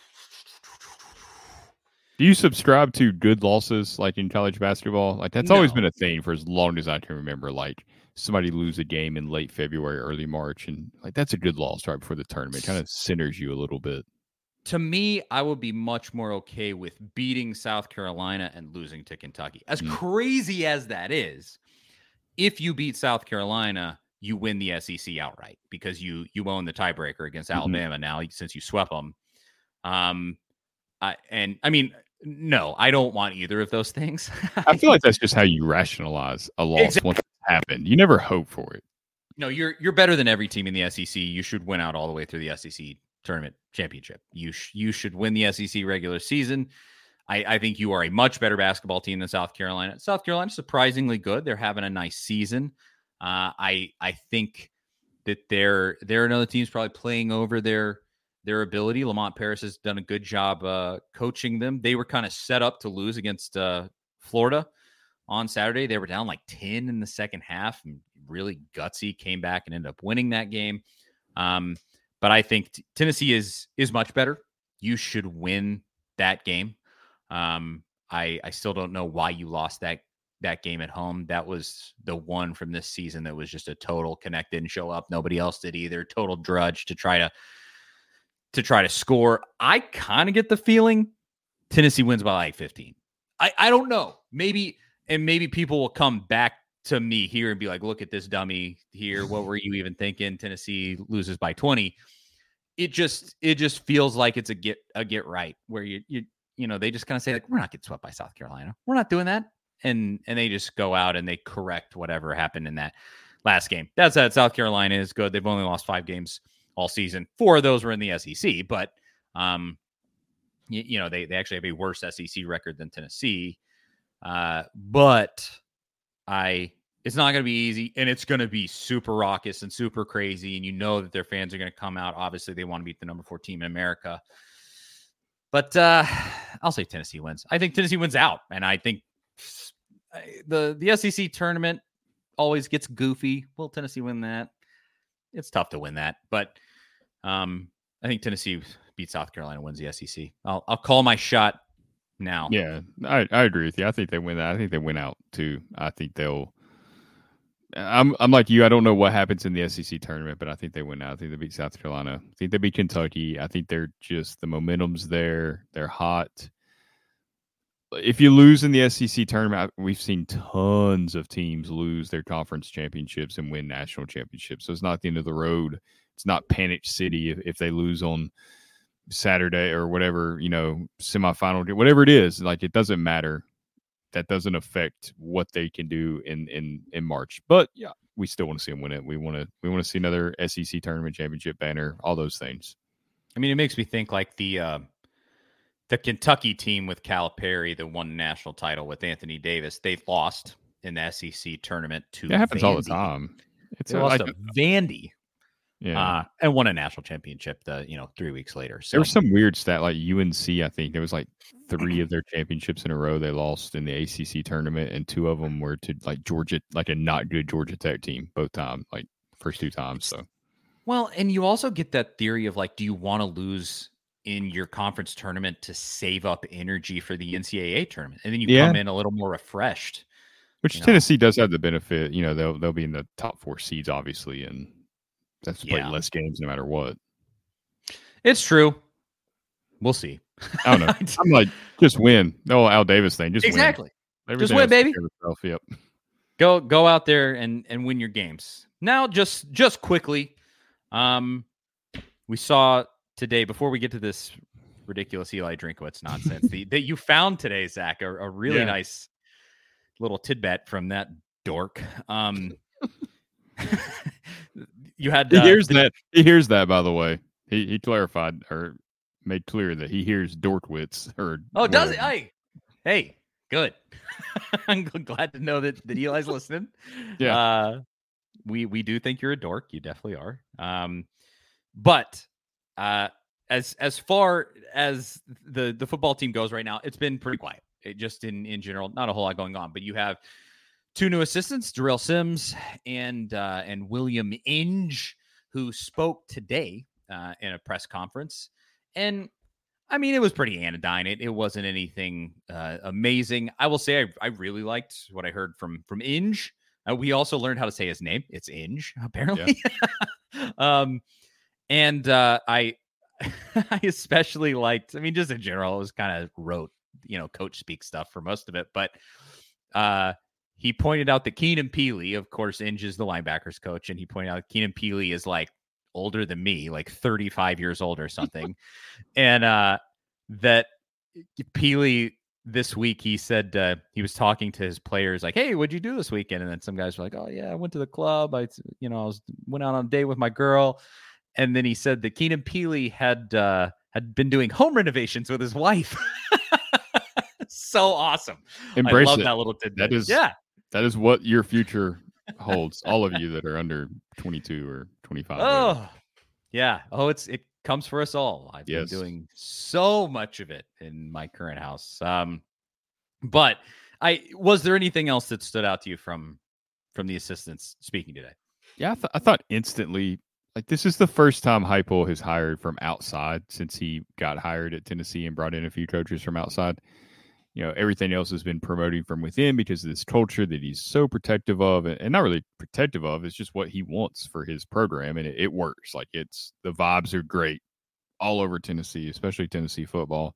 do you subscribe to good losses like in college basketball? Like that's no. always been a thing for as long as I can remember. Like somebody lose a game in late February, early March, and like that's a good loss right before the tournament. It kind of centers you a little bit. To me, I would be much more okay with beating South Carolina and losing to Kentucky. As Mm. crazy as that is, if you beat South Carolina, you win the S E C outright because you you own the tiebreaker against Mhm. Alabama now since you swept them. Um, I, and I mean, no, I don't want either of those things. I feel like that's just how you rationalize a loss Exactly. once it's happened. You never hope for it. No, you're you're better than every team in the S E C. You should win out all the way through the S E C tournament championship. You sh- you should win the S E C regular season. I, I think you are a much better basketball team than South Carolina. South Carolina surprisingly good. They're having a nice season. Uh, I I think that they're they're another team's probably playing over their their ability. Lamont Paris has done a good job uh, coaching them. They were kind of set up to lose against uh, Florida on Saturday. They were down like ten in the second half and really gutsy, came back and ended up winning that game. Um, But I think t- Tennessee is is much better. You should win that game. Um, I I still don't know why you lost that that game at home. That was the one from this season that was just a total connect, didn't show up. Nobody else did either. Total drudge to try to to try to score. I kind of get the feeling Tennessee wins by like fifteen. I I don't know. Maybe and maybe people will come back to me here and be like, look at this dummy here. What were you even thinking? Tennessee loses by twenty. It just, it just feels like it's a get, a get right where you, you, you know, they just kind of say like, we're not getting swept by South Carolina. We're not doing that. And, and they just go out and they correct whatever happened in that last game. That's that South Carolina is good. They've only lost five games all season. Four of those were in the S E C, but um, you, you know, they, they actually have a worse S E C record than Tennessee. Uh, but I, It's not going to be easy, and it's going to be super raucous and super crazy, and you know that their fans are going to come out. Obviously, they want to beat the number four team in America. But uh, I'll say Tennessee wins. I think Tennessee wins out, and I think the, the S E C tournament always gets goofy. Will Tennessee win that? It's tough to win that, but um, I think Tennessee beats South Carolina, wins the S E C. I'll, I'll call my shot now. Yeah, I, I agree with you. I think they win that. I think they win out, too. I think they'll I'm I'm like you. I don't know what happens in the S E C tournament, but I think they win out. I think they beat South Carolina. I think they beat Kentucky. I think they're just the momentum's there. They're hot. If you lose in the S E C tournament, we've seen tons of teams lose their conference championships and win national championships. So it's not the end of the road. It's not Panic City if, if they lose on Saturday or whatever, you know, semifinal, whatever it is. Like, it doesn't matter. That doesn't affect what they can do in, in, in March. But yeah, we still want to see them win it. We want to we want to see another S E C tournament championship banner, all those things. I mean, it makes me think like the uh, the Kentucky team with Calipari that won the national title with Anthony Davis. They lost in the S E C tournament to That happens Vandy. all the time. It's they a, lost like, to Vandy. Yeah, uh, and won a national championship. The you know three weeks later. So there was some weird stat like U N C. I think there was like three of their championships in a row they lost in the A C C tournament, and two of them were to like Georgia, like a not good Georgia Tech team. Both times, like first two times. So, well, and you also get that theory of like, do you want to lose in your conference tournament to save up energy for the N C double A tournament, and then you yeah. come in a little more refreshed. Which Tennessee know? does have the benefit. You know, they'll they'll be in the top four seeds, obviously, and that's to play yeah. less games no matter what. It's true. We'll see. I don't know. I'm like, just win. No Al Davis thing. Just exactly. win. Just win, baby. Itself, yep. Go go out there and, and win your games. Now, just just quickly, um, we saw today, before we get to this ridiculous Eli Drinkwitz nonsense, the, that you found today, Zach, a, a really yeah. nice little tidbit from that dork. Um, you had he uh, hears the, that. He hears that. By the way, he he clarified or made clear that he hears Dorkwitz. Or oh, does it? Hey, hey, good. I'm glad to know that that Eli's listening. Yeah, uh, we we do think you're a dork. You definitely are. Um, but uh, as as far as the the football team goes right now, it's been pretty quiet. It just in in general, not a whole lot going on. But you have two new assistants, Darrell Sims and uh, and William Inge, who spoke today uh, in a press conference. And I mean, it was pretty anodyne. It, it wasn't anything uh, amazing. I will say I, I really liked what I heard from from Inge. Uh, we also learned how to say his name. It's Inge, apparently. Yeah. um, and uh, I I especially liked, I mean, just in general, it was kind of rote, you know, coach speak stuff for most of it. But uh, he pointed out that Keenan Peely, of course, Inge is the linebackers coach, and he pointed out Keenan Peely is like older than me, like thirty-five years old or something. and uh, that Peely this week, he said uh, he was talking to his players like, hey, what'd you do this weekend? And then some guys were like, oh yeah, I went to the club. I, you know, I was went out on a date with my girl. And then he said that Keenan Peely had, uh, had been doing home renovations with his wife. So awesome. Embrace I love it. that little tidbit. That is, yeah, that is what your future holds. All of you that are under twenty-two or twenty-five. Oh, whatever. Yeah. Oh, it's it comes for us all. I've yes. been doing so much of it in my current house. Um, but I was there anything else that stood out to you from from the assistants speaking today? Yeah, I, th- I thought instantly, like, this is the first time Heupel has hired from outside since he got hired at Tennessee and brought in a few coaches from outside. You know, everything else has been promoting from within because of this culture that he's so protective of, and, and not really protective of. It's just what he wants for his program, and it, it works. Like, it's the vibes are great all over Tennessee, especially Tennessee football.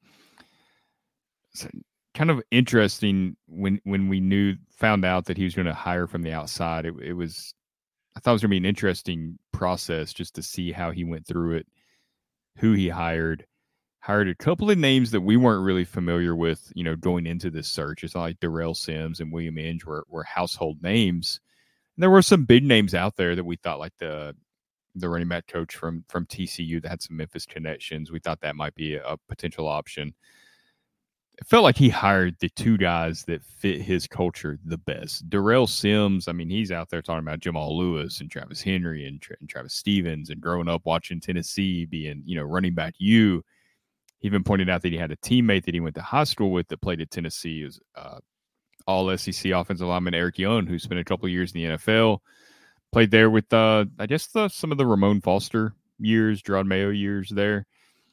It's kind of interesting when when we knew found out that he was going to hire from the outside. It, it was, I thought it was going to be an interesting process just to see how he went through it, who he hired. Hired a couple of names that we weren't really familiar with, you know, going into this search. It's not like Darrell Sims and William Inge were, were household names. And there were some big names out there that we thought, like the the running back coach from from T C U that had some Memphis connections. We thought that might be a, a potential option. it felt like he hired the two guys that fit his culture the best. Darrell Sims, I mean, he's out there talking about Jamal Lewis and Travis Henry and, Tra- and Travis Stevens and growing up watching Tennessee, being, you know, running back U. He even pointed out that he had a teammate that he went to high school with that played at Tennessee. It was uh, all S E C offensive lineman Eric Young, who spent a couple of years in the N F L. Played there with, uh, I guess, the, some of the Ramon Foster years, Gerard Mayo years there.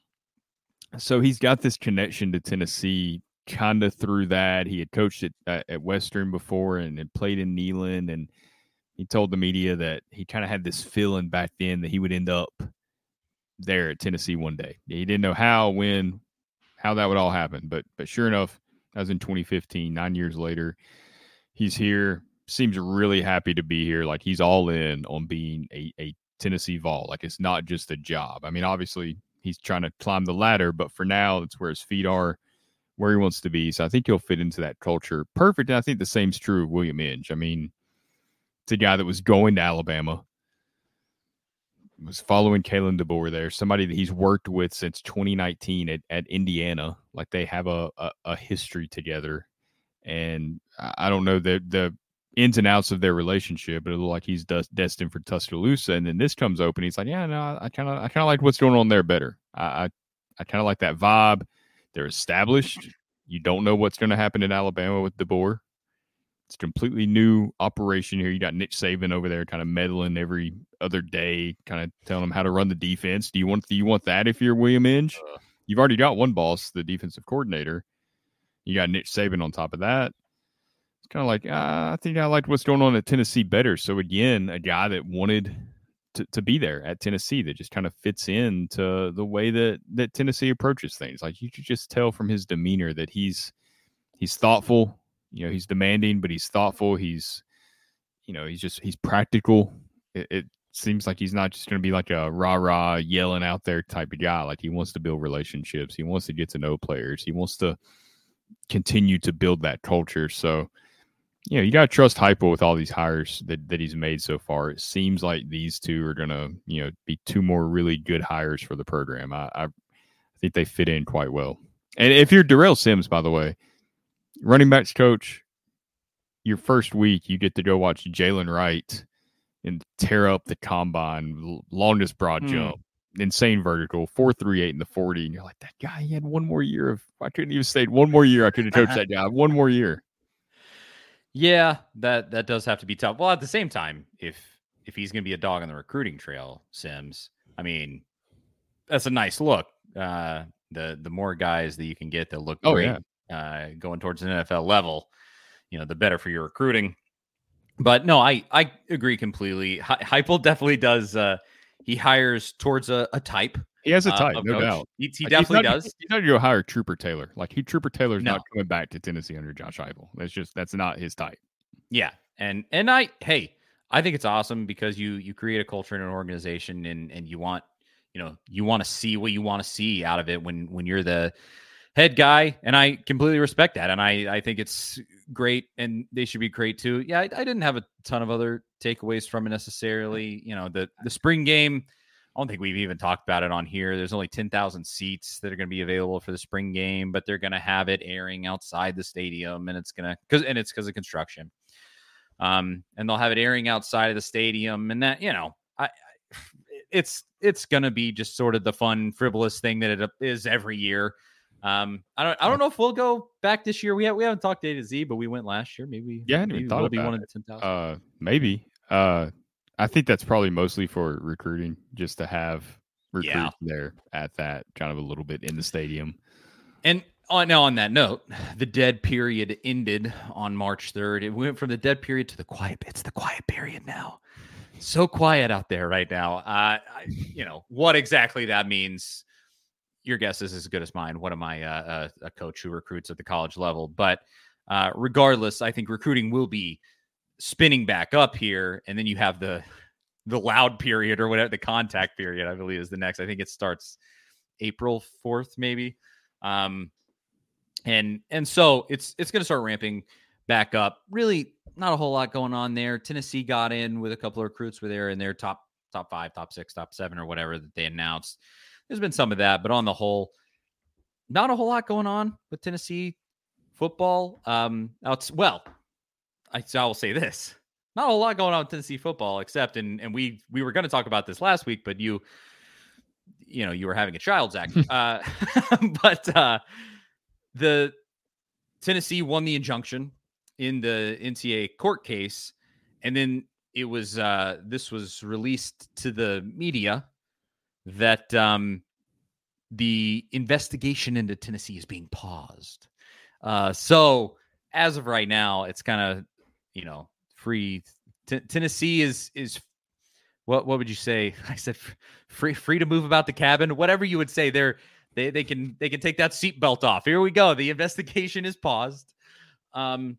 So he's got this connection to Tennessee kind of through that. He had coached at, uh, at Western before and had played in Neyland. And he told the media that he kind of had this feeling back then that he would end up there at Tennessee one day. He didn't know how, when, how that would all happen. But but sure enough, that was in twenty fifteen, nine years later. He's here. Seems really happy to be here. Like he's all in on being a, a Tennessee Vol. Like it's not just a job. I mean, obviously he's trying to climb the ladder, but for now, that's where his feet are, where he wants to be. So I think he'll fit into that culture perfect. And I think the same's true of William Inge. I mean, it's a guy that was going to Alabama, was following Kalen DeBoer there, somebody that he's worked with since twenty nineteen at, at Indiana. Like they have a, a, a history together. And I don't know the, the ins and outs of their relationship, but it looks like he's des- destined for Tuscaloosa. And then this comes open. He's like, yeah, no, I kind of, I kind of like what's going on there better. I, I, I kind of like that vibe. They're established. You don't know what's going to happen in Alabama with DeBoer. It's a completely new operation here. You got Nick Saban over there kind of meddling every other day, kind of telling them how to run the defense. Do you want, do you want that if you're William Inge? Uh, You've already got one boss, the defensive coordinator. You got Nick Saban on top of that. It's kind of like, uh, I think I liked what's going on at Tennessee better. So again, a guy that wanted to, to be there at Tennessee that just kind of fits into the way that, that Tennessee approaches things. Like you could just tell from his demeanor that he's, he's thoughtful, you know, he's demanding, but he's thoughtful. He's, you know, he's just, he's practical. It, it seems like he's not just going to be like a rah rah yelling out there type of guy. Like he wants to build relationships. He wants to get to know players. He wants to continue to build that culture. So, you know, you got to trust Heupel with all these hires that, that he's made so far. It seems like these two are going to, you know, be two more really good hires for the program. I, I think they fit in quite well. And if you're Darrell Sims, by the way, running backs coach, your first week, you get to go watch Jalen Wright and tear up the combine, longest broad mm. jump. Insane vertical, four three eight in the forty, and you're like, that guy, he had one more year of, I couldn't even stay one more year. I could have coached that guy one more year. Yeah, that that does have to be tough. Well, at the same time, if if he's going to be a dog on the recruiting trail, Sims, I mean, that's a nice look. Uh, the the more guys that you can get that look oh, great yeah. uh, going towards an N F L level, you know, the better for your recruiting. But no, I I agree completely. Heupel definitely does. Uh, He hires towards a, a type. He has a type, uh, no coach. doubt. He, he like definitely he's not, does. He's not going to hire Trooper Taylor. Like he, Trooper Taylor's no. not coming back to Tennessee under Josh Heupel. That's just that's not his type. Yeah, and and I hey, I think it's awesome because you you create a culture in an organization, and and you want you know you want to see what you want to see out of it when when you're the head guy, and I completely respect that, and I I think it's great, and they should be great too. Yeah, I, I didn't have a ton of other takeaways from it necessarily. You know, the the spring game. I don't think we've even talked about it on here. There's only ten thousand seats that are going to be available for the spring game, but they're going to have it airing outside the stadium, and it's going to because and it's because of construction. Um, and they'll have it airing outside of the stadium, and that you know, I, I it's it's going to be just sort of the fun, frivolous thing that it is every year. Um, I don't I don't know if we'll go back this year. We have, we haven't talked A to Z, but we went last year. Maybe yeah, maybe thought we'll about be one it. of the ten thousand. Uh, maybe. Uh. I think that's probably mostly for recruiting, just to have recruits yeah. there at that kind of a little bit in the stadium. And on, now on that note, the dead period ended on March third. It went from the dead period to the quiet. It's the quiet period now. So quiet out there right now. Uh, I, you know, what exactly that means, your guess is as good as mine. What am I, uh, a, a coach who recruits at the college level? But uh, regardless, I think recruiting will be spinning back up here, and then you have the the loud period or whatever, the contact period, I believe is the next. I think it starts April fourth, maybe. Um, and and so it's it's going to start ramping back up. Really, not a whole lot going on there. Tennessee got in with a couple of recruits were there in their top top five, top six, top seven, or whatever that they announced. There's been some of that, but on the whole, not a whole lot going on with Tennessee football. Um, outs- well, I, I will say this. Not a whole lot going on with Tennessee football, except, and, and we we were going to talk about this last week, but you, you know, you were having a child, Zach. uh, but uh, the Tennessee won the injunction in the N C A A court case, and then it was uh, this was released to the media that um, the investigation into Tennessee is being paused. Uh, so as of right now, it's kind of, you know, free. T- Tennessee is is what what would you say? I said free free to move about the cabin. Whatever you would say, they're they they can they can take that seatbelt off. Here we go. The investigation is paused. Um,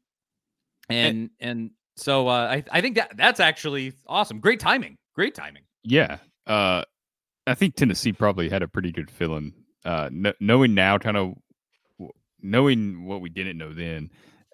and and, and so uh, I I think that that's actually awesome. Great timing. Great timing. Yeah. Uh, I think Tennessee probably had a pretty good feeling, uh, kn- knowing now, kind of knowing what we didn't know then.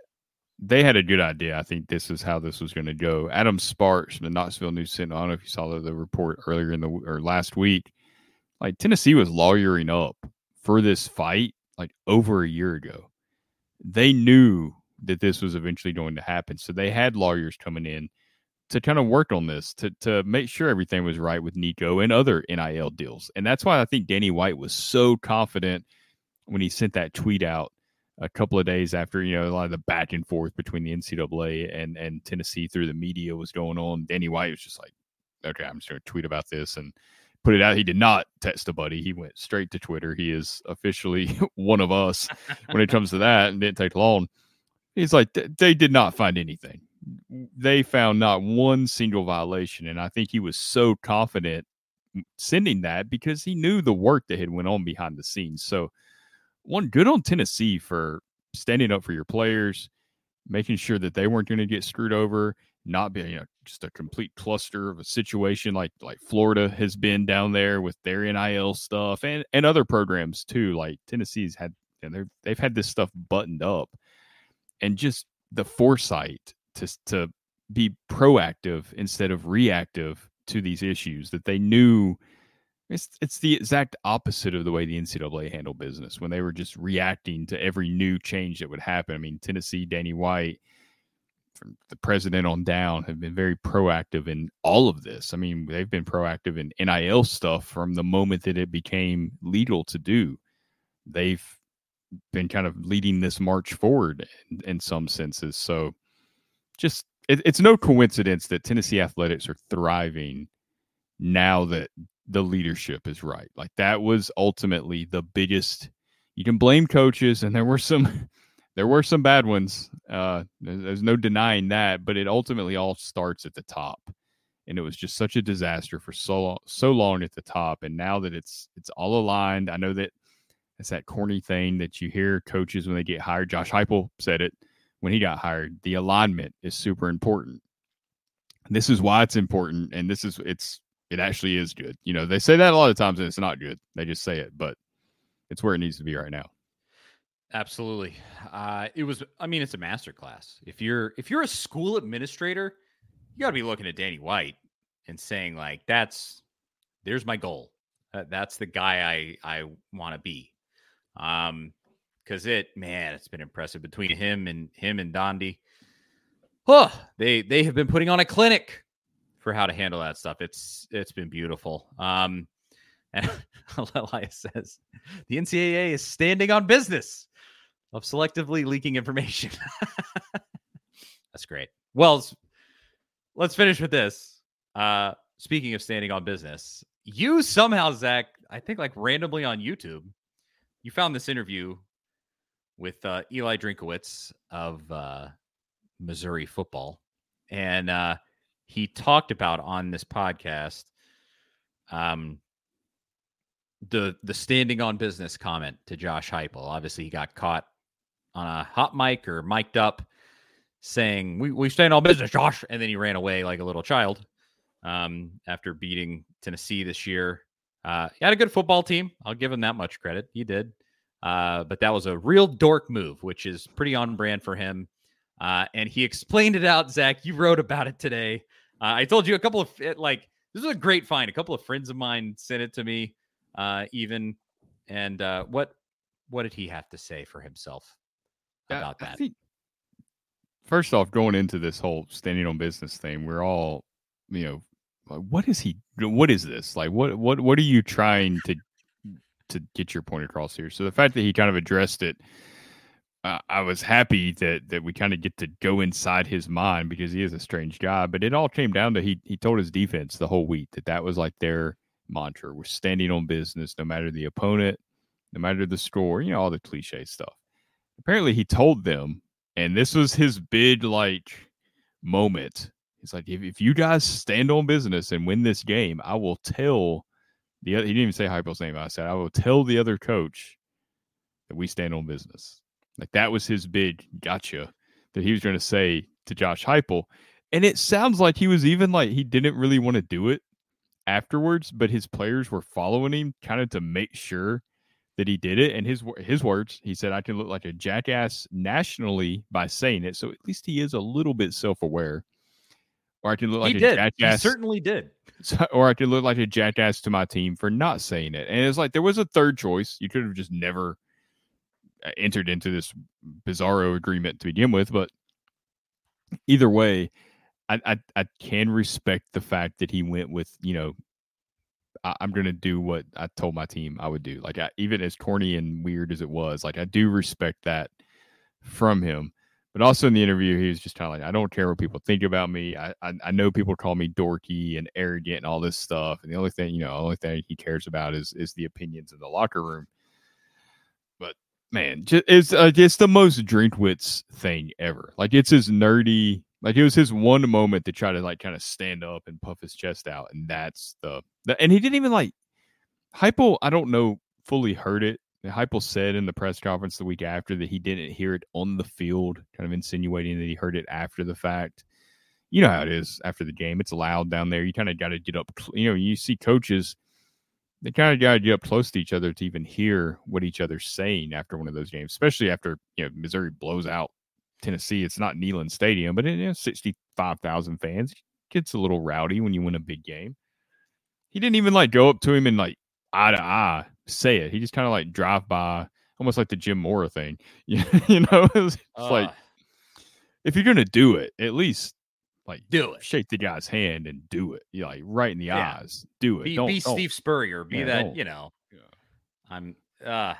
They had a good idea. I think this is how this was going to go. Adam Sparks from the Knoxville News Sentinel, I don't know if you saw the, the report earlier in the or last week. Like, Tennessee was lawyering up for this fight like over a year ago. They knew that this was eventually going to happen, so they had lawyers coming in to kind of work on this to to make sure everything was right with Nico and other N I L deals. And that's why I think Danny White was so confident when he sent that tweet out a couple of days after, you know, a lot of the back and forth between the N C double A and, and Tennessee through the media was going on. Danny White was just like, okay, I'm just going to tweet about this and put it out. He did not text a buddy. He went straight to Twitter. He is officially one of us when it comes to that, and didn't take long. He's like, they did not find anything. They found not one single violation. And I think he was so confident sending that because he knew the work that had went on behind the scenes. So, one, good on Tennessee for standing up for your players, making sure that they weren't going to get screwed over, not being, you know, just a complete cluster of a situation like like Florida has been down there with their N I L stuff and, and other programs too. Like Tennessee's had, you know, they've had this stuff buttoned up, and just the foresight to to be proactive instead of reactive to these issues that they knew. It's it's the exact opposite of the way the N C double A handled business when they were just reacting to every new change that would happen. I mean, Tennessee, Danny White, from the president on down, have been very proactive in all of this. I mean, they've been proactive in N I L stuff from the moment that it became legal to do. They've been kind of leading this march forward in, in some senses. So just it, it's no coincidence that Tennessee athletics are thriving now that the leadership is right. Like, that was ultimately the biggest. You can blame coaches, and there were some there were some bad ones. Uh, there's, there's no denying that, but it ultimately all starts at the top. And it was just such a disaster for so long, so long at the top. And now that it's it's all aligned, I know that it's that corny thing that you hear coaches when they get hired. Josh Heupel said it when he got hired. The alignment is super important. This is why it's important, and this is it's it actually is good. You know, they say that a lot of times, and it's not good. They just say it, but it's where it needs to be right now. Absolutely. Uh, it was, I mean, it's a masterclass. If you're, if you're a school administrator, you gotta be looking at Danny White and saying like, that's, there's my goal. Uh, that's the guy I, I want to be. Um, cause it, man, it's been impressive between him and him and Dondi. Oh, they, they have been putting on a clinic for how to handle that stuff. It's, it's been beautiful. Um, and Elias says the N C double A is standing on business of selectively leaking information. That's great. Well, let's finish with this. Uh, speaking of standing on business, you somehow, Zach, I think like randomly on YouTube, you found this interview with uh, Eli Drinkowitz of uh, Missouri football. And uh, he talked about on this podcast um, the the standing on business comment to Josh Heupel. Obviously, he got caught on a hot mic or mic'd up saying, we, we stand on business, Josh. And then he ran away like a little child um, after beating Tennessee this year. Uh, he had a good football team. I'll give him that much credit. He did. Uh, but that was a real dork move, which is pretty on brand for him. Uh, and he explained it out, Zach. You wrote about it today. Uh, I told you a couple of, like, this is a great find. A couple of friends of mine sent it to me, uh, even. And uh, what what did he have to say for himself about I, that? I think, first off, going into this whole standing on business thing, we're all, you know, like, what is he? What is this? Like, what, what, what are you trying to, to get your point across here? So the fact that he kind of addressed it, uh, I was happy that that we kind of get to go inside his mind because he is a strange guy. But it all came down to he he told his defense the whole week that that was like their mantra: we're standing on business, no matter the opponent, no matter the score, you know, all the cliche stuff. Apparently, he told them, and this was his big like moment. He's like, if, if you guys stand on business and win this game, I will tell the other, he didn't even say Heupel's name. I said, I will tell the other coach that we stand on business. Like that was his big gotcha that he was going to say to Josh Heupel. And it sounds like he was even like, he didn't really want to do it afterwards, but his players were following him kind of to make sure that he did it. And his, his words, he said, I can look like a jackass nationally by saying it. So at least he is a little bit self-aware. Or I can look like he a did. jackass. He certainly did. Or I could look like a jackass to my team for not saying it. And it's like there was a third choice. You could have just never entered into this bizarro agreement to begin with. But either way, I I, I can respect the fact that he went with, you know, I, I'm going to do what I told my team I would do. Like I, even as corny and weird as it was, like I do respect that from him. But also in the interview, he was just kind of like, I don't care what people think about me. I, I I know people call me dorky and arrogant and all this stuff. And the only thing, you know, the only thing he cares about is is the opinions in the locker room. But man, just, it's uh, it's the most Drinkwitz thing ever. Like it's his nerdy, like it was his one moment to try to like kind of stand up and puff his chest out. And that's the, the and he didn't even like, Heupel, I don't know, fully heard it. Heupel said in the press conference the week after that he didn't hear it on the field, kind of insinuating that he heard it after the fact. You know how it is after the game. It's loud down there. You kind of got to get up. You know, you see coaches, they kind of got to get up close to each other to even hear what each other's saying after one of those games, especially after, you know, Missouri blows out Tennessee. It's not Neyland Stadium, but it, you know, sixty-five thousand fans. It gets a little rowdy when you win a big game. He didn't even like go up to him and like eye to eye say it. He just kind of like drive by, almost like the Jim Mora thing. you know, it's uh, like if you're gonna do it, at least like do it. Shake the guy's hand and do it. You know, like right in the yeah. eyes. Do it. Be, don't, be don't, Steve Spurrier. Be yeah, that don't. you know. Yeah. I'm. uh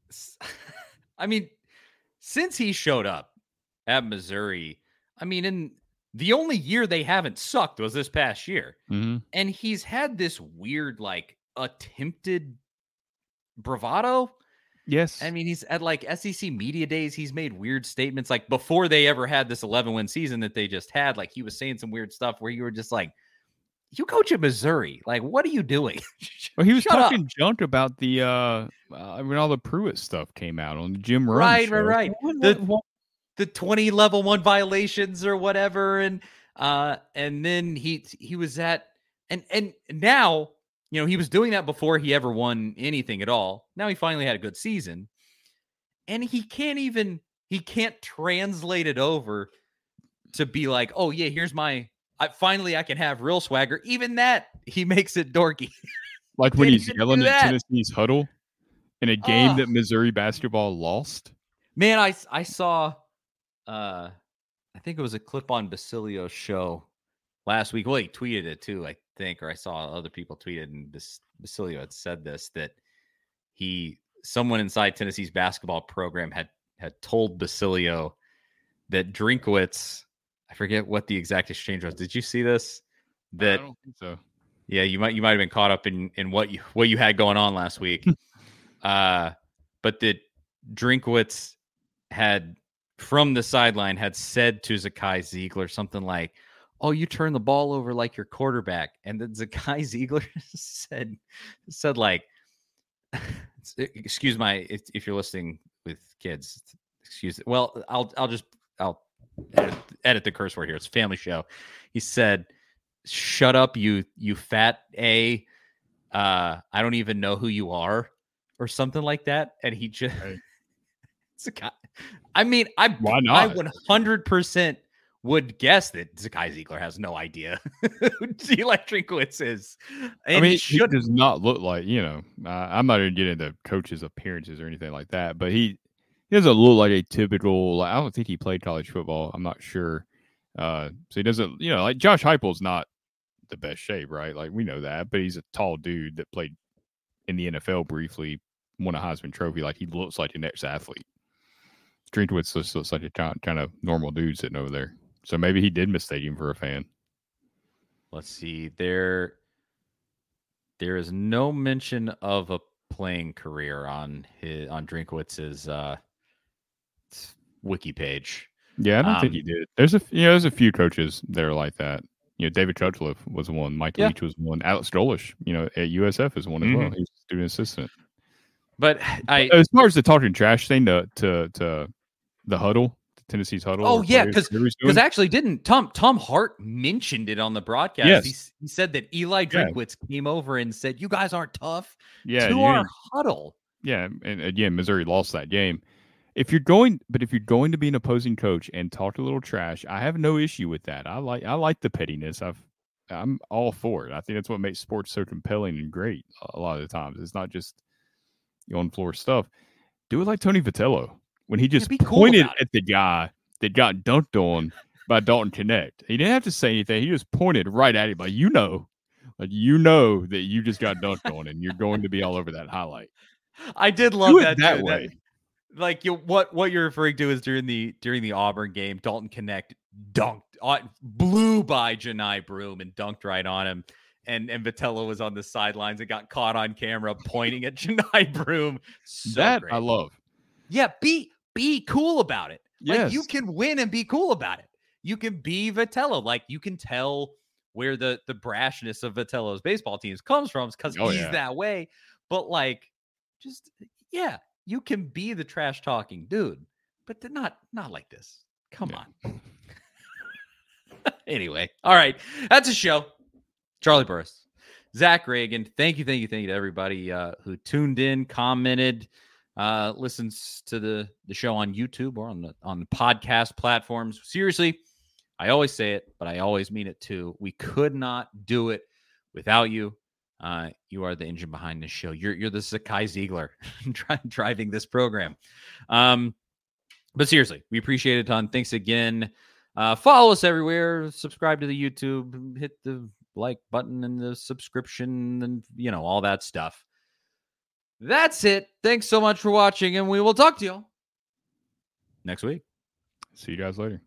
I mean, since he showed up at Missouri, I mean, in the only year they haven't sucked was this past year, mm-hmm. and he's had this weird like attempted bravado. Yes. I mean, he's at like S E C media days. He's made weird statements like before they ever had this eleven win season that they just had. Like he was saying some weird stuff where you were just like, you coach at Missouri. Like, what are you doing? Well, he was Shut talking up. junk about the, uh, uh, when all the Pruitt stuff came out on the Jim Run Right, show. right, right. What, the, what, what? the twenty level one violations or whatever. And, uh, and then he, he was at, and, and now, you know, he was doing that before he ever won anything at all. Now he finally had a good season. And he can't even, he can't translate it over to be like, oh, yeah, here's my, I, finally I can have real swagger. Even that, he makes it dorky. Like when he's yelling at Tennessee's huddle in a game uh, that Missouri basketball lost. Man, I, I saw, uh, I think it was a clip on Basilio's show last week. Well, he tweeted it too, I think, or I saw other people tweet it, and Bas- Basilio had said this, that he, someone inside Tennessee's basketball program had, had told Basilio that Drinkwitz, I forget what the exact exchange was. Did you see this? That, I don't think so. Yeah, you might, you might've been caught up in, in what you, what you had going on last week. uh, but that Drinkwitz had, from the sideline, had said to Zakai Ziegler something like, oh, you turn the ball over like your quarterback. And then Zakai Ziegler said, said like, excuse my, if, if you're listening with kids, excuse it. Well, I'll, I'll just, I'll edit, edit the curse word here. It's a family show. He said, shut up, you, you fat A. Uh, I don't even know who you are, or something like that. And he just, right. It's a guy. I mean, I, Why not? I one hundred percent would guess that Zakai Ziegler has no idea who Eli Drinkwitz is. And I mean, he he should does not look like, you know, uh, I'm not even getting into coaches' appearances or anything like that, but he, he doesn't look like a typical, like, I don't think he played college football. I'm not sure. Uh, so he doesn't, you know, like Josh Heupel's not the best shape, right? Like we know that, but he's a tall dude that played in the N F L briefly, won a Heisman Trophy. Like he looks like an ex-athlete. Drinkwitz just looks like a kind kind of normal dude sitting over there. So maybe he did mistake him for a fan. Let's see. There, there is no mention of a playing career on his on Drinkwitz's uh, wiki page. Yeah, I don't um, think he did. There's a you know, there's a few coaches that are like that. You know, David Cutcliffe was one. Mike yeah. Leach was one. Alex Dolish, you know, at U S F is one as mm-hmm. well. He's student assistant. But I, as far as the talking trash thing to to to the huddle, Tennessee's huddle. Oh yeah, because because actually didn't Tom Tom Hart mentioned it on the broadcast. Yes. He, he said that Eli Drinkwitz yeah. came over and said, "You guys aren't tough yeah, to our huddle." Yeah, and again, Missouri lost that game. If you're going, but if you're going to be an opposing coach and talk a little trash, I have no issue with that. I like I like the pettiness. I've I'm all for it. I think that's what makes sports so compelling and great. A lot of the times, it's not just on floor stuff. Do it like Tony Vitello when he just yeah, pointed cool at the guy that got dunked on by Dalton Connect. He didn't have to say anything. He just pointed right at him, like you know, like you know that you just got dunked on, and you're going to be all over that highlight. I did love Do it that that too, way. That, like you, what what you're referring to is during the during the Auburn game, Dalton Connect dunked, uh, blew by Janai Broom and dunked right on him. And and Vitello was on the sidelines and got caught on camera pointing at Janai Broom. So that great. I love. Yeah, be be cool about it. Yes. Like you can win and be cool about it. You can be Vitello. Like you can tell where the the brashness of Vitello's baseball teams comes from because oh, he's yeah. that way. But like, just yeah, you can be the trash talking dude, but not not like this. Come yeah. on. Anyway, all right, that's a show. Charlie Burris, Zach Reagan. Thank you, thank you, thank you to everybody uh, who tuned in, commented, uh, listens to the the show on YouTube or on the on the podcast platforms. Seriously, I always say it, but I always mean it too. We could not do it without you. Uh, you are the engine behind this show. You're you're the Zakai Ziegler driving this program. Um, but seriously, we appreciate it a ton. Thanks again. Uh, follow us everywhere. Subscribe to the YouTube. Hit the like button and the subscription and, you know, all that stuff. That's it. Thanks so much for watching, and we will talk to you next week. See you guys later.